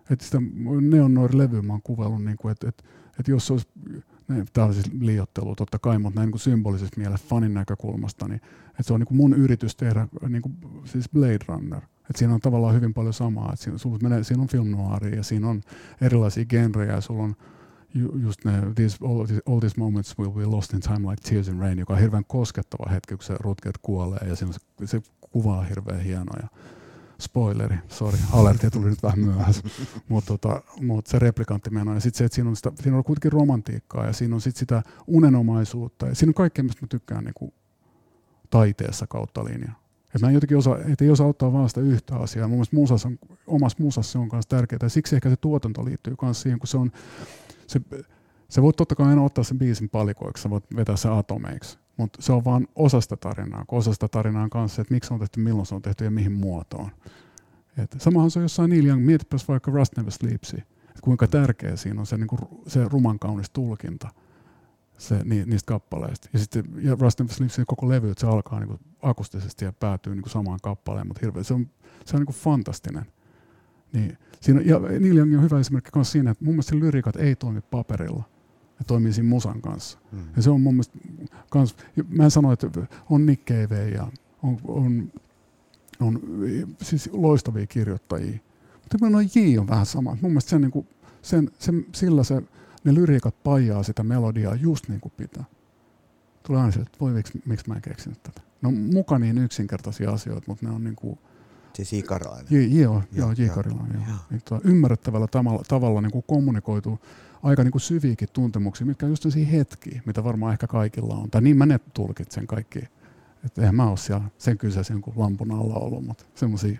Että sitä Neon Noir-levyä mä oon kuvaillut, niin että et, et jos se olisi, tämä on siis liioittelua totta kai, mutta näin niin symbolisessa mielessä fanin näkökulmasta, niin että se on niin kuin mun yritys tehdä niin kuin, siis Blade Runner. Että siinä on tavallaan hyvin paljon samaa. Että siinä, menee, siinä on film noiria ja siinä on erilaisia genrejä ja sulla on ju, just ne these, all, these, all these moments will be lost in time like tears in rain, joka on hirveän koskettava hetki, kun se Rutger kuolee ja siinä se, se kuva on hirveän hieno. Ja spoileri, sori, alertia tuli nyt vähän myöhässä, mutta tota, mut se replikantti meno ja sitten se, että siinä on, sitä, siinä on kuitenkin romantiikkaa ja siinä on sit sitä unenomaisuutta ja siinä on kaikkea, mistä mä tykkään niinku taiteessa kautta linjaa. Että mä en jotenkin osaa, et ei osaa ottaa vaan sitä yhtä asiaa. Mun mielestä musassa on, omassa musassa se on myös tärkeää ja siksi ehkä se tuotanto liittyy myös siihen, kun se on, se, se voit totta kai aina ottaa sen biisin palikoiksi, sä voit vetää se atomeiksi, mutta se on vaan osa sitä tarinaa, kun osa sitä tarinaa on kanssa, että miksi se on tehty, milloin se on tehty ja mihin muotoon. Et samahan se on jossain Neil Young, mietipäs vaikka Rust Never Sleepsia, että kuinka tärkeä siinä on se, niinku, se ruman kaunis tulkinta se, ni, niistä kappaleista. Ja sitten ja Rust Never Sleepsia koko levy, että se alkaa niinku akustisesti ja päätyy niinku samaan kappaleen, mutta hirveä, se on, se on niinku fantastinen. Niin, siinä, ja Neil Young on hyvä esimerkki myös siinä, että mun mielestä lyriikat ei toimi paperilla. Ja toimii siinä musan kanssa. Mm. Ja se on mun mielestä kans, mä en sano, että on Nick Cave ja on, on, on siis loistavia kirjoittajia. Mutta noin J on vähän sama. Mun mielestä sen, niin kuin, sen, sen, sillä se, ne lyriikat paijaa sitä melodiaa just niin kuin pitää. Tulee aina sille, että voi miksi, miksi mä en keksinyt tätä. No mukaan niin yksinkertaisia asioita, mutta ne on niin kuin... Siis J. Karilainen. Joo, joo, J. Karilainen. Ymmärrettävällä tavalla, tavalla niin kuin kommunikoitu aika niin kuin syviäkin tuntemuksia, mitkä on just sellaisia hetkiä, mitä varmaan ehkä kaikilla on. Tai niin mä ne tulkitsen kaikki. Että eihän mä ole siellä sen kyseisen jonkun lampun alla ollut, mutta semmoisia.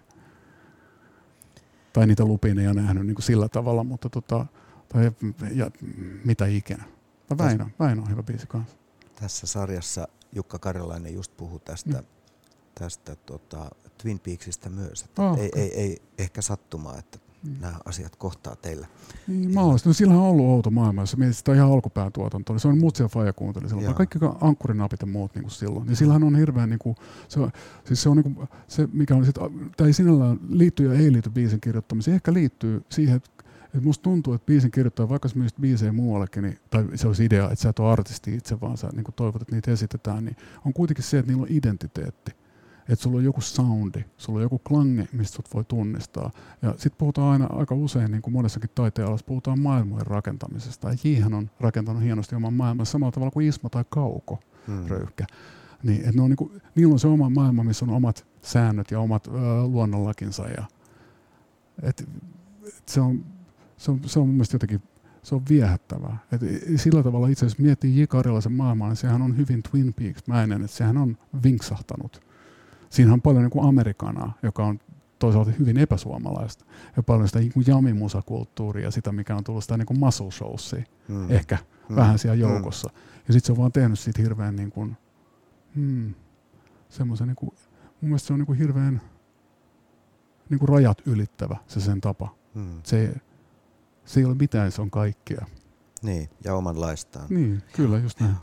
Tai niitä lupineja nähnyt niin kuin sillä tavalla, mutta tota, tai, ja mitä ikinä. Tai Väinö, Väinö on hyvä biisi kanssa. Tässä sarjassa Jukka Karilainen just puhui tästä, mm. tästä tota, Twin Peaksista myös. Oh, ei, okay. ei, ei ehkä sattumaa, että mm. nämä asiat kohtaa teillä. Niin, mahdollisesti. No, sillähän on ollut outo maailma, jos mietit sitä ihan alkupään tuotantoa. Se on Mutsi ja Faija kuunteli silloin. Kaikki ankkurinapit ja muut niin kuin silloin. Niin sillähän on hirveän, niin kuin, se, on, siis se, on, niin kuin, se mikä on, tämä ei sinällään liittyy ja ei liity biisin kirjoittamiseen. Ehkä liittyy siihen, että et musta tuntuu, että biisin kirjoittaa, vaikka sä myisit biisejä muuallekin, niin, tai se olisi idea, että sä et ole artisti itse, vaan sä niin kuin toivot, että niitä esitetään, niin on kuitenkin se, että niillä on identiteetti. Että sulla on joku soundi, sulla on joku klangi, mistä sut voi tunnistaa. Ja sit puhutaan aina aika usein, niin kuin monessakin taiteenalassa, puhutaan maailmojen rakentamisesta. Ja Jihan on rakentanut hienosti oman maailmansa samalla tavalla kuin Ismo tai Kauko hmm. Röyhkä. Niin, et ne on niin kuin, niillä on se oma maailma, missä on omat säännöt ja omat ö, luonnonlakinsa. Ja, et, et se, on, se, on, se on mun mielestä jotenkin se on viehättävää. Et sillä tavalla itse asiassa miettii J. Karilaisen maailmaa, niin sehän on hyvin Twin Peaks-mäinen, että sehän on vinksahtanut. Siinä on paljon niin kuin amerikanaa, joka on toisaalta hyvin epäsuomalaista. Ja paljon sitä niin kuin jamimusakulttuuria ja sitä, mikä on tullut sitä niin kuin muscle showsia. Mm. Ehkä mm. vähän siellä joukossa. Mm. Ja sitten se on vaan tehnyt siitä hirveän niin kuin, hmm, semmoisen, niin kuin, mun mielestä se on niin kuin hirveän niin kuin rajat ylittävä se sen tapa. Mm. Se, se ei ole mitään, se on kaikkea. Niin, ja omanlaistaan. Niin, kyllä, just näin.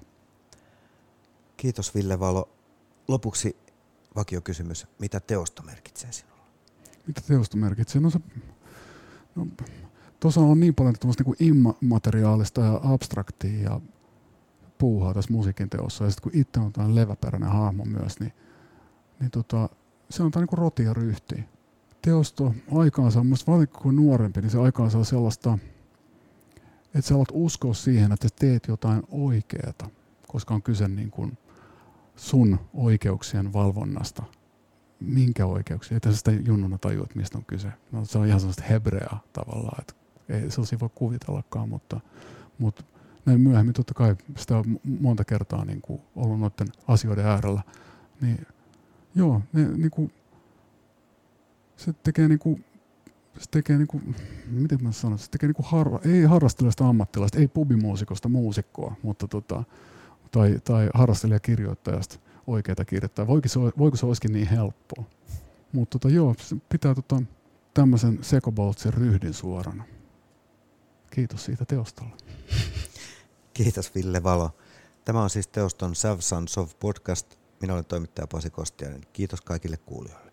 Kiitos Ville Valo. Lopuksi vakiokysymys, mitä teosto merkitsee sinulle? Mitä teosto merkitsee? No se, no, tuossa on niin paljon niin immateriaalista ja abstraktia ja puuhaa tässä musiikin teossa. Ja sitten kun itse on tämän leväperäinen hahmo myös, niin, niin tota, se on niin kuin roti ja ryhti. Teosto aikaansaa, mielestäni varsinkin kun nuorempi, niin se aikaansaa sellaista, että sä alat uskoa siihen, että teet jotain oikeaa, koska on kyse niin kuin sun oikeuksien valvonnasta. Minkä oikeuksia? Ei tässä sitä junnuna tajua, että mistä on kyse. No, se on ihan sellaista hebreaa tavallaan, että ei sellaisia voi kuvitellakaan, mutta, mutta näin myöhemmin totta kai sitä on monta kertaa niin kuin ollut noiden asioiden äärellä. Niin, joo, ne, niin kuin, se tekee niin kuin, se tekee niin kuin, miten mä sanon, se tekee niin kuin harva, ei harrastelijaista ammattilaista, ei pubimuusikosta muusikkoa, mutta tota, tai, tai harrastelijakirjoittajasta oikeita kirjoittaa. Voiko se, voiko se olisikin niin helppoa? Mutta tota, joo, pitää tota, tämmöisen Sekoboltsin ryhdin suorana. Kiitos siitä teostolle. Kiitos Ville Valo. Tämä on siis teoston Sav Sons of podcast. Minä olen toimittaja Pasi Kostiainen. Kiitos kaikille kuulijoille.